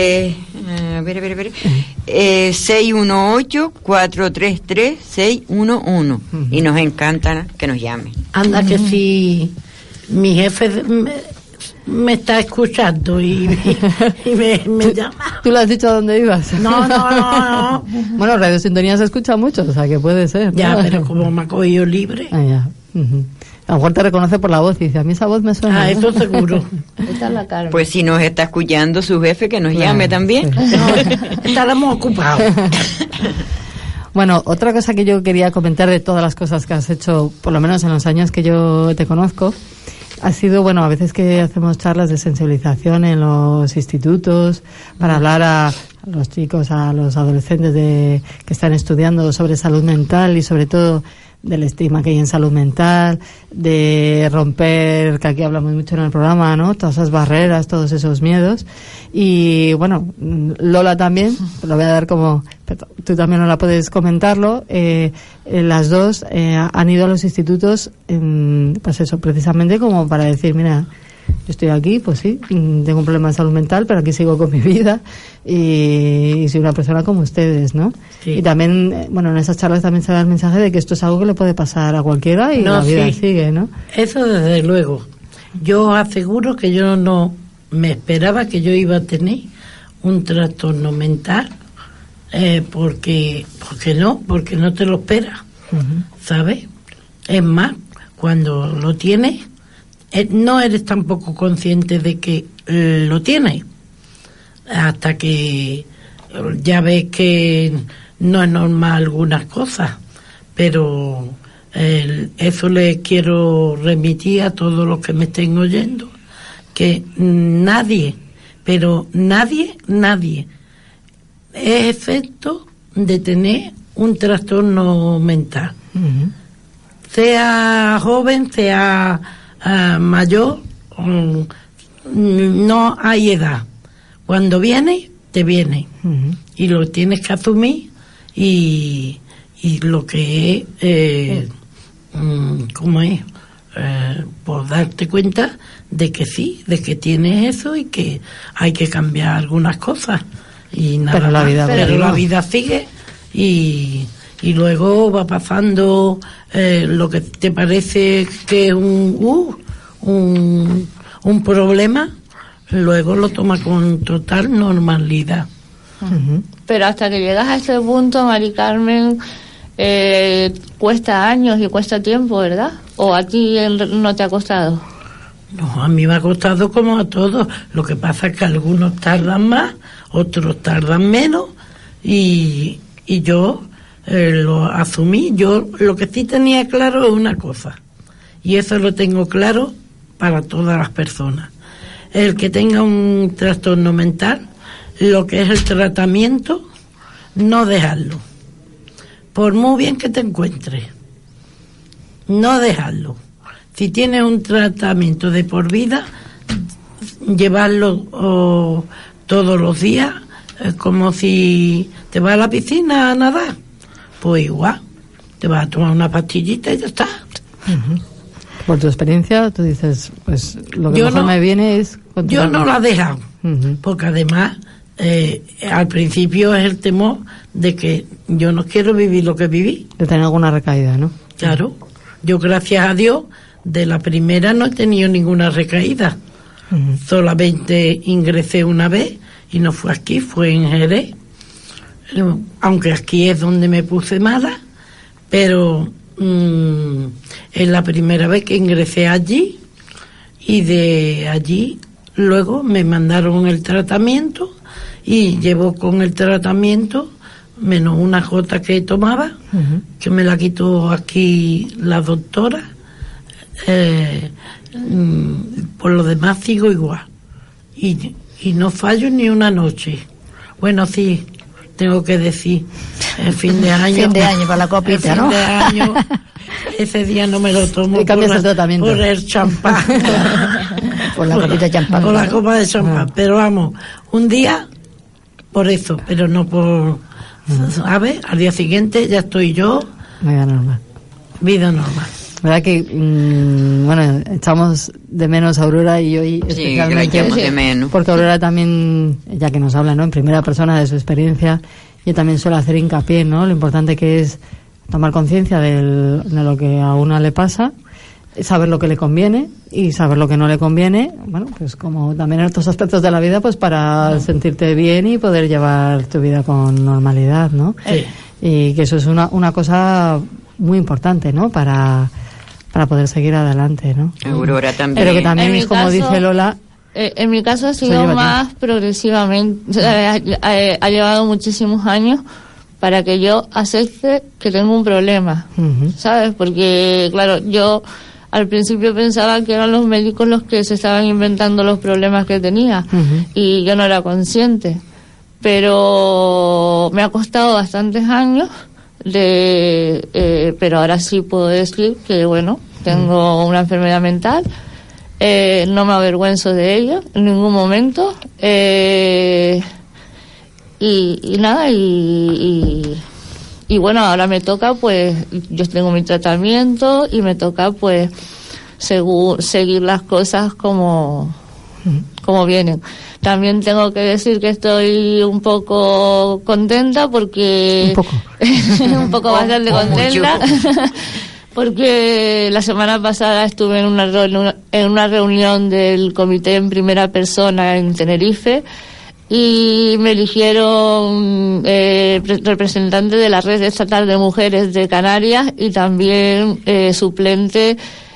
Speaker 4: 618-433-611. Y nos encanta que nos llamen.
Speaker 8: Anda que si mi jefe me está escuchando y me llama.
Speaker 6: ¿Tú le has dicho a dónde ibas?
Speaker 8: No.
Speaker 6: Bueno, Radio Sintonía se escucha mucho, o sea que puede ser, ¿no?
Speaker 8: Ya, pero como me ha cogido libre.
Speaker 6: Ah, ya. A lo mejor te reconoce por la voz y dice, a mí esa voz me suena.
Speaker 8: Ah, eso seguro.
Speaker 4: Pues si nos está escuchando su jefe, que nos llame también.
Speaker 6: Sí.
Speaker 8: No, estaremos ocupados.
Speaker 6: Bueno, otra cosa que yo quería comentar de todas las cosas que has hecho, por lo menos en los años que yo te conozco, ha sido, bueno, a veces que hacemos charlas de sensibilización en los institutos para hablar a los chicos, a los adolescentes que están estudiando sobre salud mental y sobre todo del estigma que hay en salud mental, de romper, que aquí hablamos mucho en el programa, ¿no? Todas esas barreras, todos esos miedos. Y bueno, Lola también, lo voy a dar como, tú también no la puedes comentarlo, las dos han ido a los institutos, pues eso, precisamente como para decir, mira, yo estoy aquí, pues sí, tengo un problema de salud mental, pero aquí sigo con mi vida y soy una persona como ustedes, ¿no? Sí. Y también, bueno, en esas charlas también se da el mensaje de que esto es algo que le puede pasar a cualquiera y la vida sigue, ¿no?
Speaker 8: Eso desde luego. Yo aseguro que yo no me esperaba que yo iba a tener un trastorno mental, porque no te lo esperas, ¿sabes? Es más, cuando lo tienes, no eres tampoco consciente de que lo tienes, hasta que ya ves que no es normal algunas cosas, pero eso le quiero remitir a todos los que me estén oyendo, que nadie es efecto de tener un trastorno mental. sea joven, sea mayor, no hay edad. Cuando viene, te viene. Y lo tienes que asumir y lo que es, ¿cómo es? Por darte cuenta de que sí, de que tienes eso y que hay que cambiar algunas cosas. Y nada, pero la vida sigue y luego va pasando lo que te parece que es un problema, luego lo toma con total normalidad.
Speaker 7: Pero hasta que llegas a ese punto, Mari Carmen, cuesta años y cuesta tiempo, ¿verdad? ¿O a ti no te ha costado?
Speaker 8: No, a mí me ha costado como a todos. Lo que pasa es que algunos tardan más, otros tardan menos, y yo lo asumí. Yo lo que sí tenía claro es una cosa, y eso lo tengo claro para todas las personas. El que tenga un trastorno mental, lo que es el tratamiento, no dejarlo. Por muy bien que te encuentres, no dejarlo. Si tienes un tratamiento de por vida, llevarlo todos los días, como si te vas a la piscina a nadar, pues igual, te vas a tomar una pastillita y ya está.
Speaker 6: Por tu experiencia, tú dices, pues lo que mejor me viene es...
Speaker 8: Yo no la he dejado, porque además, al principio es el temor de que yo no quiero vivir lo que viví.
Speaker 6: De tener alguna recaída, ¿no?
Speaker 8: Claro, yo gracias a Dios, de la primera no he tenido ninguna recaída. Solamente ingresé una vez y no fue aquí, fue en Jerez. Aunque aquí es donde me puse mala, pero es la primera vez que ingresé allí, y de allí luego me mandaron el tratamiento y llevo con el tratamiento menos una gota que tomaba, que me la quitó aquí la doctora. Por lo demás sigo igual y no fallo ni una noche. Bueno, sí, tengo que decir, el fin de año
Speaker 5: para la copita, ¿no?
Speaker 8: El fin de año, ese día no me lo tomo por el champán.
Speaker 5: Por la copita de champán.
Speaker 8: Por la copa de champán. Pero vamos, un día por eso, pero no por... ¿Sabes? Al día siguiente ya estoy yo. Vida normal.
Speaker 6: ¿Verdad que, bueno, echamos de menos a Aurora y hoy especialmente?
Speaker 4: Sí, echamos de menos.
Speaker 6: Porque Aurora también, ya que nos habla, ¿no?, en primera persona de su experiencia, yo también suelo hacer hincapié, ¿no?, lo importante que es tomar conciencia de lo que a una le pasa, saber lo que le conviene y saber lo que no le conviene, bueno, pues como también en otros aspectos de la vida, pues para sentirte bien y poder llevar tu vida con normalidad, ¿no?
Speaker 8: Sí.
Speaker 6: Y que eso es una cosa muy importante, ¿no?, para poder seguir adelante, ¿no?
Speaker 4: Aurora también.
Speaker 6: Pero que también es como dice Lola.
Speaker 7: En mi caso ha sido más progresivamente, ha llevado muchísimos años para que yo acepte que tengo un problema, ¿sabes? Porque, claro, yo al principio pensaba que eran los médicos los que se estaban inventando los problemas que tenía, y yo no era consciente. Pero me ha costado bastantes años, pero ahora sí puedo decir que, bueno, tengo una enfermedad mental, no me avergüenzo de ello en ningún momento, y nada, y bueno, ahora me toca, pues, yo tengo mi tratamiento y me toca, pues, seguir las cosas como vienen. También tengo que decir que estoy un poco contenta porque... un poco bastante contenta. Porque la semana pasada estuve en una reunión del comité en primera persona en Tenerife y me eligieron representante de la Red Estatal de Mujeres de Canarias y también suplente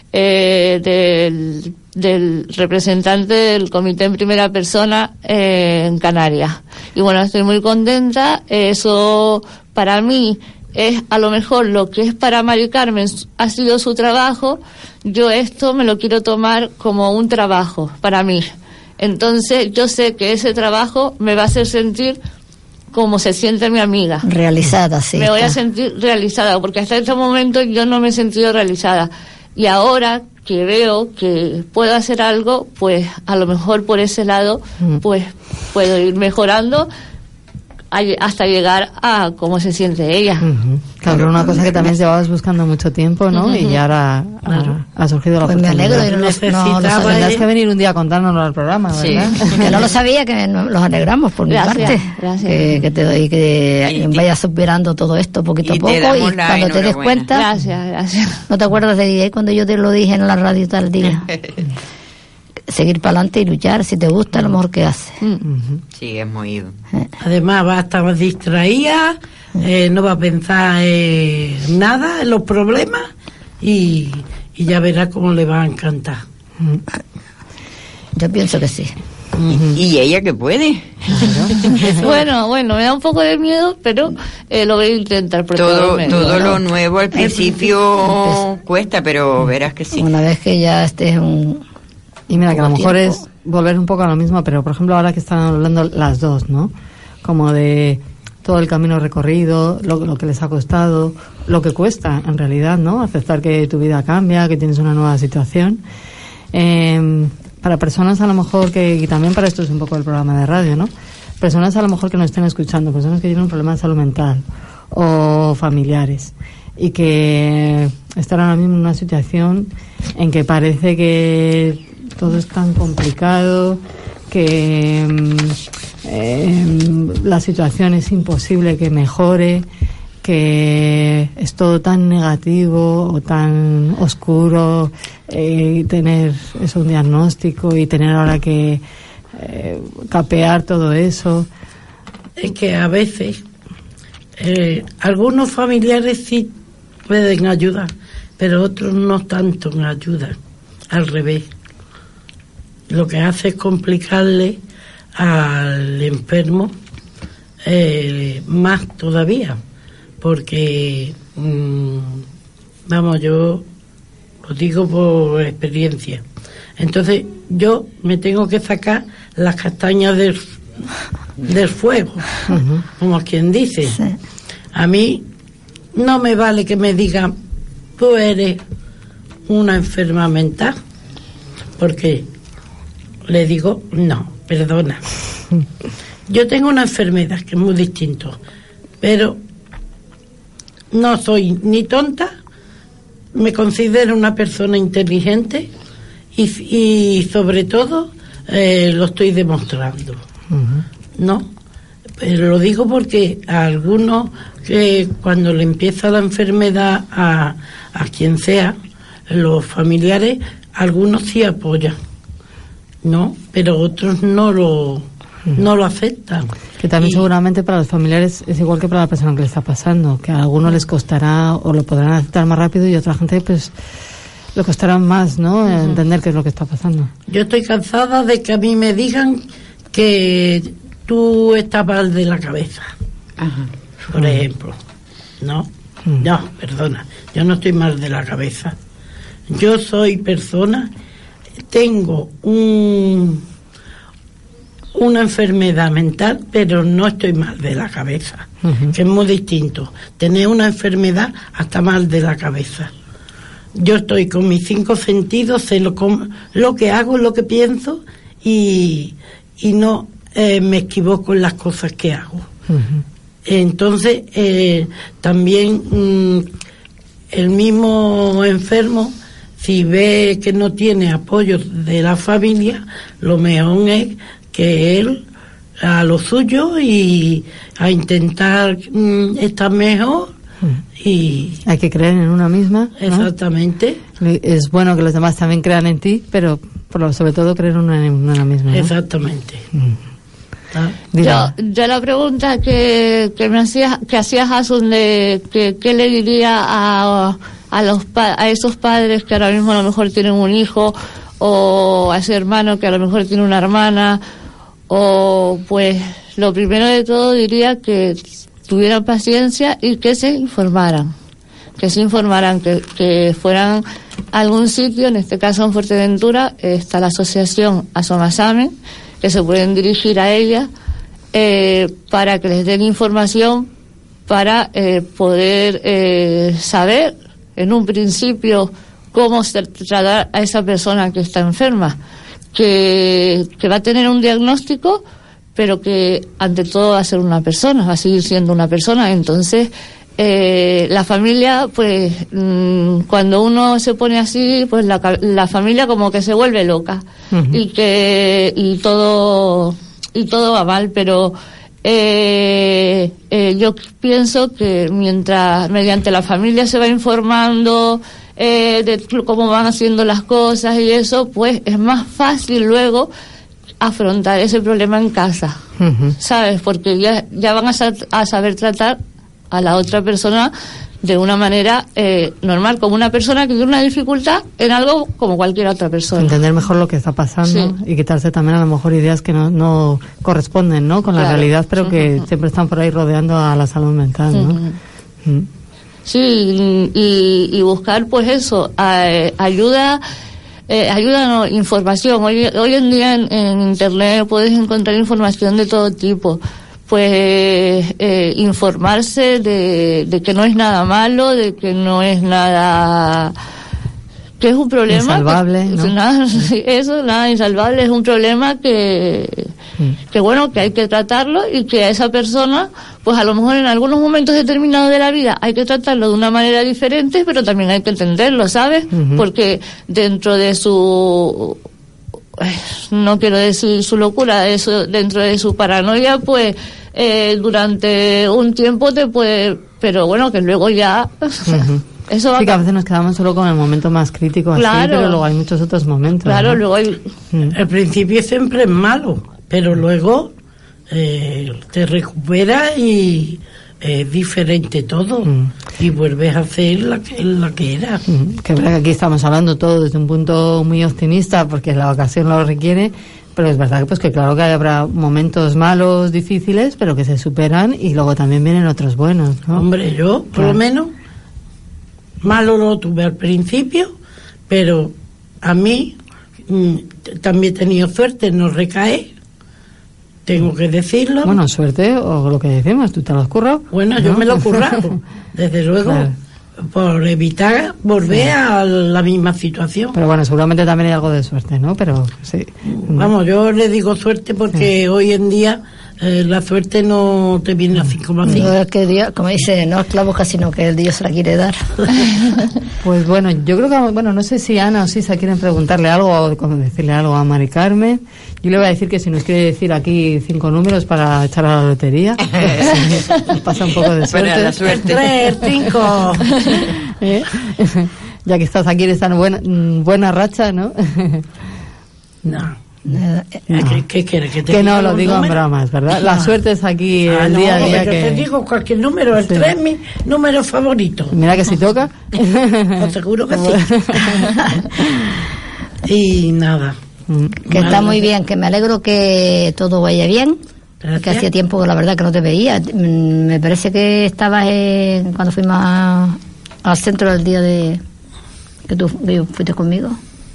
Speaker 7: del representante del comité en primera persona en Canarias. Y bueno, estoy muy contenta. Eso para mí es a lo mejor lo que es para Mari Carmen ha sido su trabajo. Yo esto me lo quiero tomar como un trabajo para mí. Entonces yo sé que ese trabajo me va a hacer sentir como se siente mi amiga.
Speaker 5: Realizada, sí.
Speaker 7: Me voy a sentir realizada, porque hasta este momento yo no me he sentido realizada. Y ahora que veo que puedo hacer algo, pues a lo mejor por ese lado, pues puedo ir mejorando hasta llegar a cómo se siente ella.
Speaker 6: Claro, una cosa que también llevabas buscando mucho tiempo, ¿no? Y ahora ha surgido la oportunidad.
Speaker 5: Me alegro,
Speaker 6: Tendrás que venir un día contándonos al programa, ¿verdad?
Speaker 5: Sí. Que no lo sabía, que nos alegramos por mi parte.
Speaker 7: Gracias.
Speaker 5: Que te doy, que vayas superando todo esto poquito a poco, y cuando te des cuenta.
Speaker 7: Gracias.
Speaker 5: ¿No te acuerdas de ahí cuando yo te lo dije en la radio tal día? Seguir para adelante y luchar, si te gusta, lo mejor que haces.
Speaker 4: Sí, es movido.
Speaker 8: Además va a estar más distraída, no va a pensar nada en los problemas, y ya verá cómo le va a encantar.
Speaker 5: Yo pienso que sí.
Speaker 4: ¿Y ella que puede?
Speaker 7: Bueno, me da un poco de miedo, pero lo voy a intentar.
Speaker 4: Todo lo nuevo al principio cuesta, pero verás que sí.
Speaker 5: Una vez que ya estés
Speaker 6: Y mira, que a lo mejor es volver un poco a lo mismo, pero por ejemplo ahora que están hablando las dos, ¿no? Como de todo el camino recorrido, lo que les ha costado, lo que cuesta en realidad, ¿no? Aceptar que tu vida cambia, que tienes una nueva situación. Para personas a lo mejor y también para esto es un poco el programa de radio, ¿no? Personas a lo mejor que nos estén escuchando, personas que tienen un problema de salud mental o familiares, y que están ahora mismo en una situación en que parece que todo es tan complicado, que la situación es imposible que mejore, que es todo tan negativo o tan oscuro, tener un diagnóstico y tener ahora que capear todo eso.
Speaker 8: Es que a veces algunos familiares sí pueden ayudar, pero otros no tanto me ayudan, al revés. Lo que hace es complicarle al enfermo más todavía, porque yo lo digo por experiencia. Entonces yo me tengo que sacar las castañas del fuego, como quien dice. Sí. A mí no me vale que me digan tú eres una enferma mental, porque le digo, no, perdona. Yo tengo una enfermedad que es muy distinto, pero no soy ni tonta, me considero una persona inteligente y sobre todo lo estoy demostrando. ¿No? Pero lo digo porque a algunos que cuando le empieza la enfermedad a quien sea, los familiares, algunos sí apoyan, ¿no? Pero otros no lo aceptan.
Speaker 6: Que también seguramente para los familiares es igual que para la persona que le está pasando, que a algunos les costará o lo podrán aceptar más rápido y a otra gente pues le costará más, ¿no? Entender qué es lo que está pasando.
Speaker 8: Yo estoy cansada de que a mí me digan que tú estás mal de la cabeza. Por ejemplo. No, perdona, yo no estoy mal de la cabeza. Yo soy persona, tengo una enfermedad mental, pero no estoy mal de la cabeza, que es muy distinto. Tener una enfermedad hasta mal de la cabeza. Yo estoy con mis 5 sentidos, sé lo que hago, lo que pienso, y no me equivoco en las cosas que hago. Entonces, también el mismo enfermo, si ve que no tiene apoyo de la familia, lo mejor es que él a lo suyo y a intentar estar mejor. Y
Speaker 6: hay que creer en una misma, ¿no?
Speaker 8: Exactamente.
Speaker 6: Es bueno que los demás también crean en ti, pero sobre todo creer en una misma, ¿no?
Speaker 8: Exactamente.
Speaker 7: Yo la pregunta que hacías Asun, de qué le diría a esos padres que ahora mismo a lo mejor tienen un hijo, o a ese hermano que a lo mejor tiene una hermana, o pues lo primero de todo diría que tuvieran paciencia y que se informaran, que fueran a algún sitio. En este caso en Fuerteventura está la asociación Asomasame, que se pueden dirigir a ella para que les den información para poder saber en un principio cómo tratar a esa persona que está enferma, que va a tener un diagnóstico, pero que ante todo va a ser una persona, va a seguir siendo una persona. Entonces la familia, pues cuando uno se pone así, pues la familia como que se vuelve loca. Uh-huh. y todo va mal, pero yo pienso que mientras mediante la familia se va informando de cómo van haciendo las cosas y eso, pues es más fácil luego afrontar ese problema en casa. Uh-huh. ¿Sabes? Porque ya van a saber tratar a la otra persona de una manera normal, como una persona que tiene una dificultad en algo como cualquier otra persona.
Speaker 6: Entender mejor lo que está pasando, sí, y quitarse también a lo mejor ideas que no corresponden, ¿no?, con la realidad, pero que siempre están por ahí rodeando a la salud mental, ¿no?
Speaker 7: Sí, y buscar pues eso, ayuda no, información. Hoy en día en internet puedes encontrar información de todo tipo. Pues informarse de que no es nada malo, de que no es nada, que es un problema
Speaker 6: insalvable, ¿no?
Speaker 7: Nada insalvable, es un problema que bueno, que hay que tratarlo, y que a esa persona, pues a lo mejor en algunos momentos determinados de la vida hay que tratarlo de una manera diferente, pero también hay que entenderlo, ¿sabes? Uh-huh. Porque dentro de su, no quiero decir su locura, dentro de su paranoia, pues durante un tiempo te puede, pero bueno, que luego ya
Speaker 6: uh-huh. Eso va. Sí, que a veces nos quedamos solo con el momento más crítico, claro, así, pero luego hay muchos otros momentos.
Speaker 7: Claro, ¿no? Luego hay...
Speaker 8: Al principio siempre es malo, pero luego te recuperas y es diferente todo, y vuelves a ser la que eras.
Speaker 6: Que es verdad que aquí estamos hablando todo desde un punto muy optimista, porque la ocasión lo requiere, pero es verdad que, pues, que claro que habrá momentos malos, difíciles, pero que se superan, y luego también vienen otros buenos, ¿no?
Speaker 8: Hombre, yo, por lo menos, malo lo tuve al principio, pero a mí también he tenido suerte, no recae, tengo que decirlo.
Speaker 6: Bueno, suerte, o lo que decimos, ¿tú te lo has currado?
Speaker 8: Bueno, ¿no? Yo me lo he currado, desde luego, claro, por evitar volver a la misma situación.
Speaker 6: Pero bueno, seguramente también hay algo de suerte, ¿no? Pero sí.
Speaker 8: Vamos, yo le digo suerte porque hoy en día la suerte no te viene así como así.
Speaker 5: No, es que Dios, como dice, no es clavo casi, sino que el Dios se la quiere dar.
Speaker 6: Pues bueno, yo creo que, bueno, no sé si Ana o Sisa quieren preguntarle algo o decirle algo a Mari Carmen. Yo le voy a decir que si nos quiere decir aquí 5 números para echar a la lotería, nos pasa un poco de suerte.
Speaker 4: Para la suerte.
Speaker 8: 3, 5.
Speaker 6: Ya que estás aquí, eres tan buena racha, ¿no?
Speaker 8: No. ¿Qué quieres?
Speaker 6: Que no, lo digo en bromas, ¿verdad? La suerte es aquí el día a día.
Speaker 8: Yo te digo cualquier número, el 3 es mi número favorito.
Speaker 6: Mira que si toca.
Speaker 8: Pues seguro que sí. Y nada.
Speaker 5: Que está muy bien, que me alegro que todo vaya bien. Gracias. Que hacía tiempo, la verdad, que no te veía. Me parece que estabas cuando fuimos al centro del día de que tú fuiste conmigo.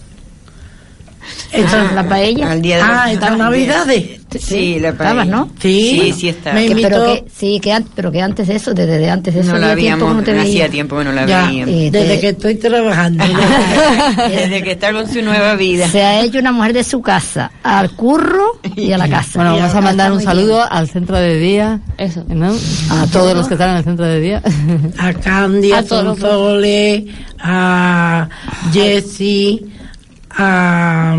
Speaker 5: La paella.
Speaker 4: Al día de
Speaker 8: estas Navidades.
Speaker 4: Sí, la paella.
Speaker 5: Estabas, ¿no?
Speaker 8: Sí,
Speaker 4: sí estaba.
Speaker 5: Pero que antes de eso, desde antes de eso,
Speaker 4: no la veíamos,
Speaker 5: no te veía.
Speaker 4: hacía tiempo que no la veíamos.
Speaker 8: Desde que estoy trabajando.
Speaker 4: Desde que está con su nueva vida.
Speaker 5: Se ha hecho una mujer de su casa, al curro y a la casa.
Speaker 6: Bueno, vamos a mandar un saludo al centro de día,
Speaker 5: eso,
Speaker 6: ¿no? A todos los que están en el centro de día.
Speaker 8: A Candy, a Sonzole, a Jessie, a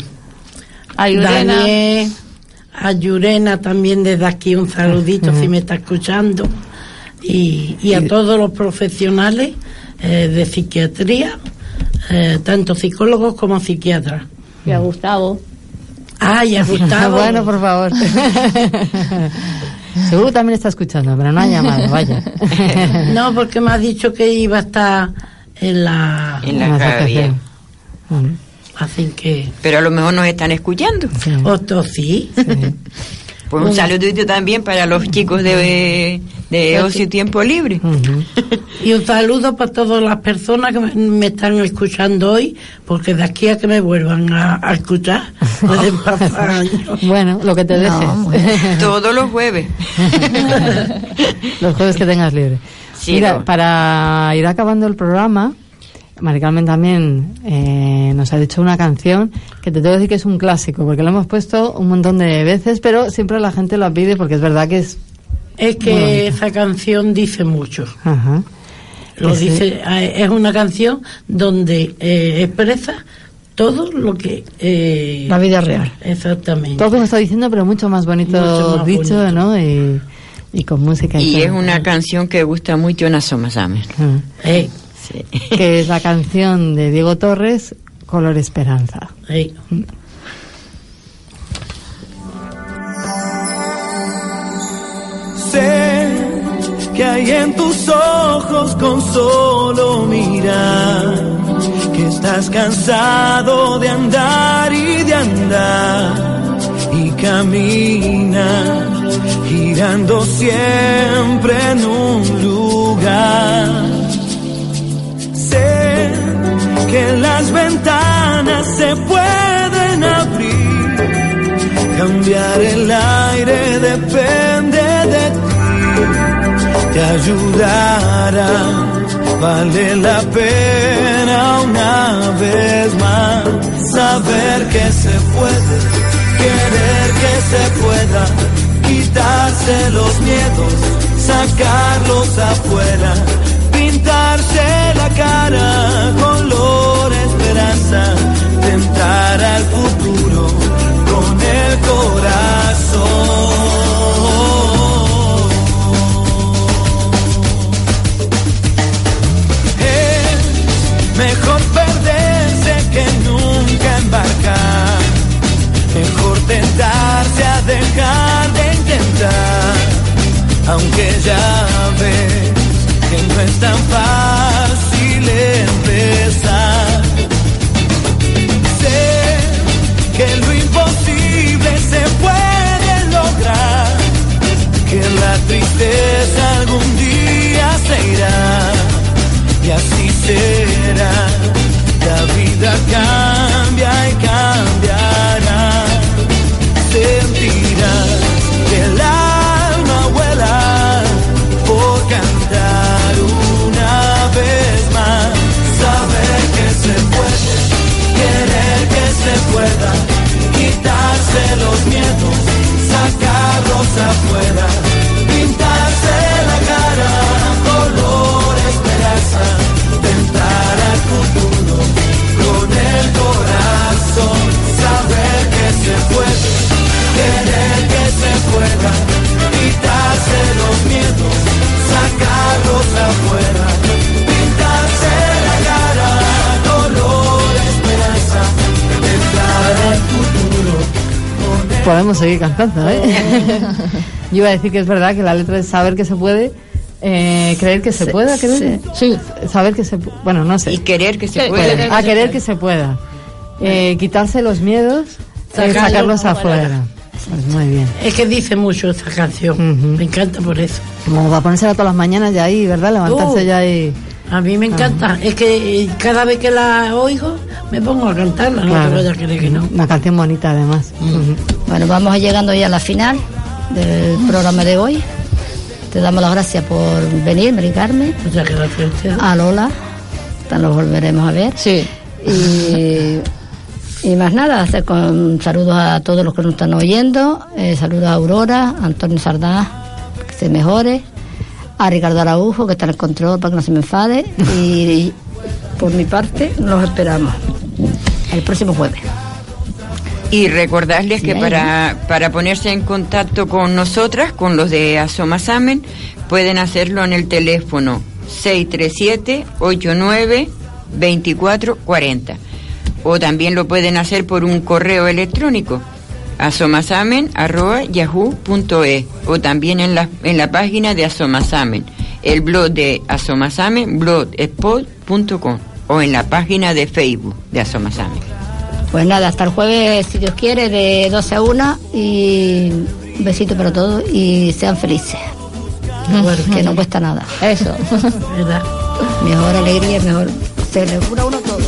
Speaker 8: Daniel, a Yurena también desde aquí un saludito si me está escuchando, y a todos los profesionales de psiquiatría, tanto psicólogos como psiquiatras.
Speaker 7: Y a Gustavo.
Speaker 8: Y a Gustavo.
Speaker 6: Bueno, por favor. Seguro también está escuchando, pero no ha llamado, vaya.
Speaker 8: No, porque me ha dicho que iba a estar en la
Speaker 4: radio.
Speaker 8: Así que...
Speaker 4: Pero a lo mejor nos están escuchando.
Speaker 8: Otros sí.
Speaker 4: Pues un saludito también para los chicos de Ocio y Tiempo Libre.
Speaker 8: Y un saludo para todas las personas que me están escuchando hoy, porque de aquí a que me vuelvan a escuchar pueden pasar años.
Speaker 6: Bueno, lo que te dejes.
Speaker 4: Todos los jueves.
Speaker 6: Los jueves que tengas libre.
Speaker 4: Sí,
Speaker 6: mira, para ir acabando el programa, Mari Carmen también nos ha dicho una canción que te tengo que decir que es un clásico, porque lo hemos puesto un montón de veces, pero siempre la gente la pide porque es verdad que es...
Speaker 8: Es que esa canción dice mucho.
Speaker 6: Ajá.
Speaker 8: Es una canción donde expresa todo lo que...
Speaker 5: la vida real.
Speaker 8: Exactamente.
Speaker 6: Todo lo está diciendo, pero mucho más bonito
Speaker 8: Mucho más
Speaker 6: dicho,
Speaker 8: bonito.
Speaker 6: ¿no? Y con música.
Speaker 4: Y
Speaker 6: todo.
Speaker 4: es una canción que gusta mucho en Asomasamen.
Speaker 6: Sí. Que es la canción de Diego Torres, Color Esperanza.
Speaker 2: Sé que hay en tus ojos con solo mirar, que estás cansado de andar y de andar, y caminas girando siempre en un lugar. Sé que las ventanas se pueden abrir, cambiar el aire depende de ti, te ayudará, vale la pena una vez más, saber que se puede, querer que se pueda, quitarse los miedos, sacarlos afuera, pintarse la cara, color esperanza, tentar al futuro con el corazón. Es mejor perderse que nunca embarcar, mejor tentarse a dejar de intentar, aunque ya ves que no es tan fácil empezar. Sé que lo imposible se puede lograr, que la tristeza algún día se irá, y así será. La vida cambia y cambiará, sentirás que el alma vuela por cantar una vez más, saber que se puede, querer que se pueda, quitarse los miedos, sacarlos afuera, pintarse la cara, color esperanza, tentar al futuro con el corazón, saber que se puede, querer que se pueda, quitarse los miedos, sacarlos afuera, pintarse la cara, color esperanza, tentar al futuro con el...
Speaker 6: Podemos seguir cantando, ¿eh? Yo iba a decir que es verdad que la letra es saber que se puede, creer que se pueda, ¿creer? Sí, saber que se puede, bueno, no sé.
Speaker 4: Y querer que se pueda.
Speaker 6: Querer que se pueda. Quitarse los miedos, sacarlos afuera. Pues muy bien.
Speaker 8: Es que dice mucho esta canción. Me encanta por eso.
Speaker 6: Como va a ponérsela todas las mañanas ya ahí, ¿verdad? Levantarse ya ahí.
Speaker 8: A mí me encanta. Es que cada vez que la oigo me pongo a cantarla.
Speaker 6: Claro.
Speaker 8: No te vayas a creer que no.
Speaker 6: Una canción bonita además.
Speaker 5: Bueno, vamos llegando ya a la final del programa de hoy. Te damos las gracias por venir, Mari Carmen.
Speaker 8: Muchas gracias.
Speaker 5: A Lola, nos volveremos a ver.
Speaker 7: Sí.
Speaker 5: Y más nada, hacer con saludos a todos los que nos están oyendo, saludos a Aurora, a Antonio Sardá, que se mejore, a Ricardo Araujo, que está en el control para que no se me enfade, y por mi parte los esperamos el próximo jueves.
Speaker 4: Y recordarles que para ponerse en contacto con nosotras, con los de Asomasamen, pueden hacerlo en el teléfono 637-89-2440. O también lo pueden hacer por un correo electrónico, asomasamen@yahoo.es, o también en la página de Asomasamen, el blog de Asomasamen, blogspot.com, o en la página de Facebook de Asomasamen.
Speaker 5: Pues nada, hasta el jueves, si Dios quiere, de 12 a 1, y Un besito para todos y sean felices. Que no cuesta nada.
Speaker 7: Eso.
Speaker 8: ¿Verdad?
Speaker 5: Mejor alegría, mejor. Se le cura a uno todo.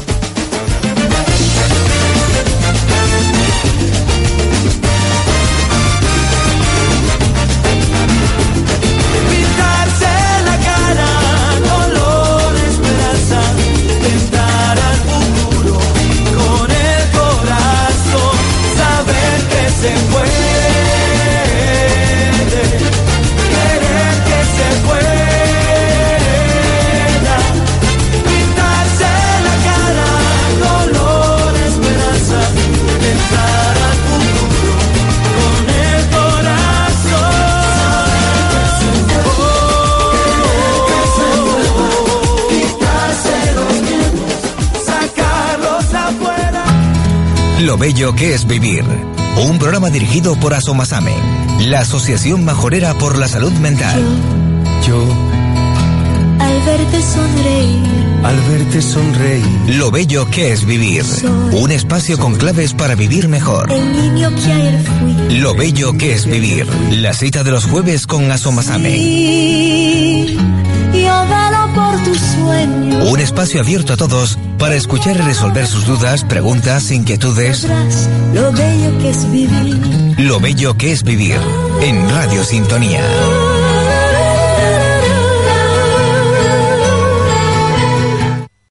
Speaker 1: Lo bello que es vivir. Un programa dirigido por Asomasame, la Asociación Majorera por la Salud Mental.
Speaker 3: Yo, al verte sonreír,
Speaker 1: Lo bello que es vivir. Un espacio con claves para vivir mejor.
Speaker 3: el niño que ayer fui.
Speaker 1: Lo bello que es vivir. La cita de los jueves con Asomasame.
Speaker 3: Sí, yo velo por tus sueños.
Speaker 1: Un espacio abierto a todos para escuchar y resolver sus dudas, preguntas, inquietudes.
Speaker 3: Lo bello que es vivir.
Speaker 1: Lo bello que es vivir. En Radio Sintonía.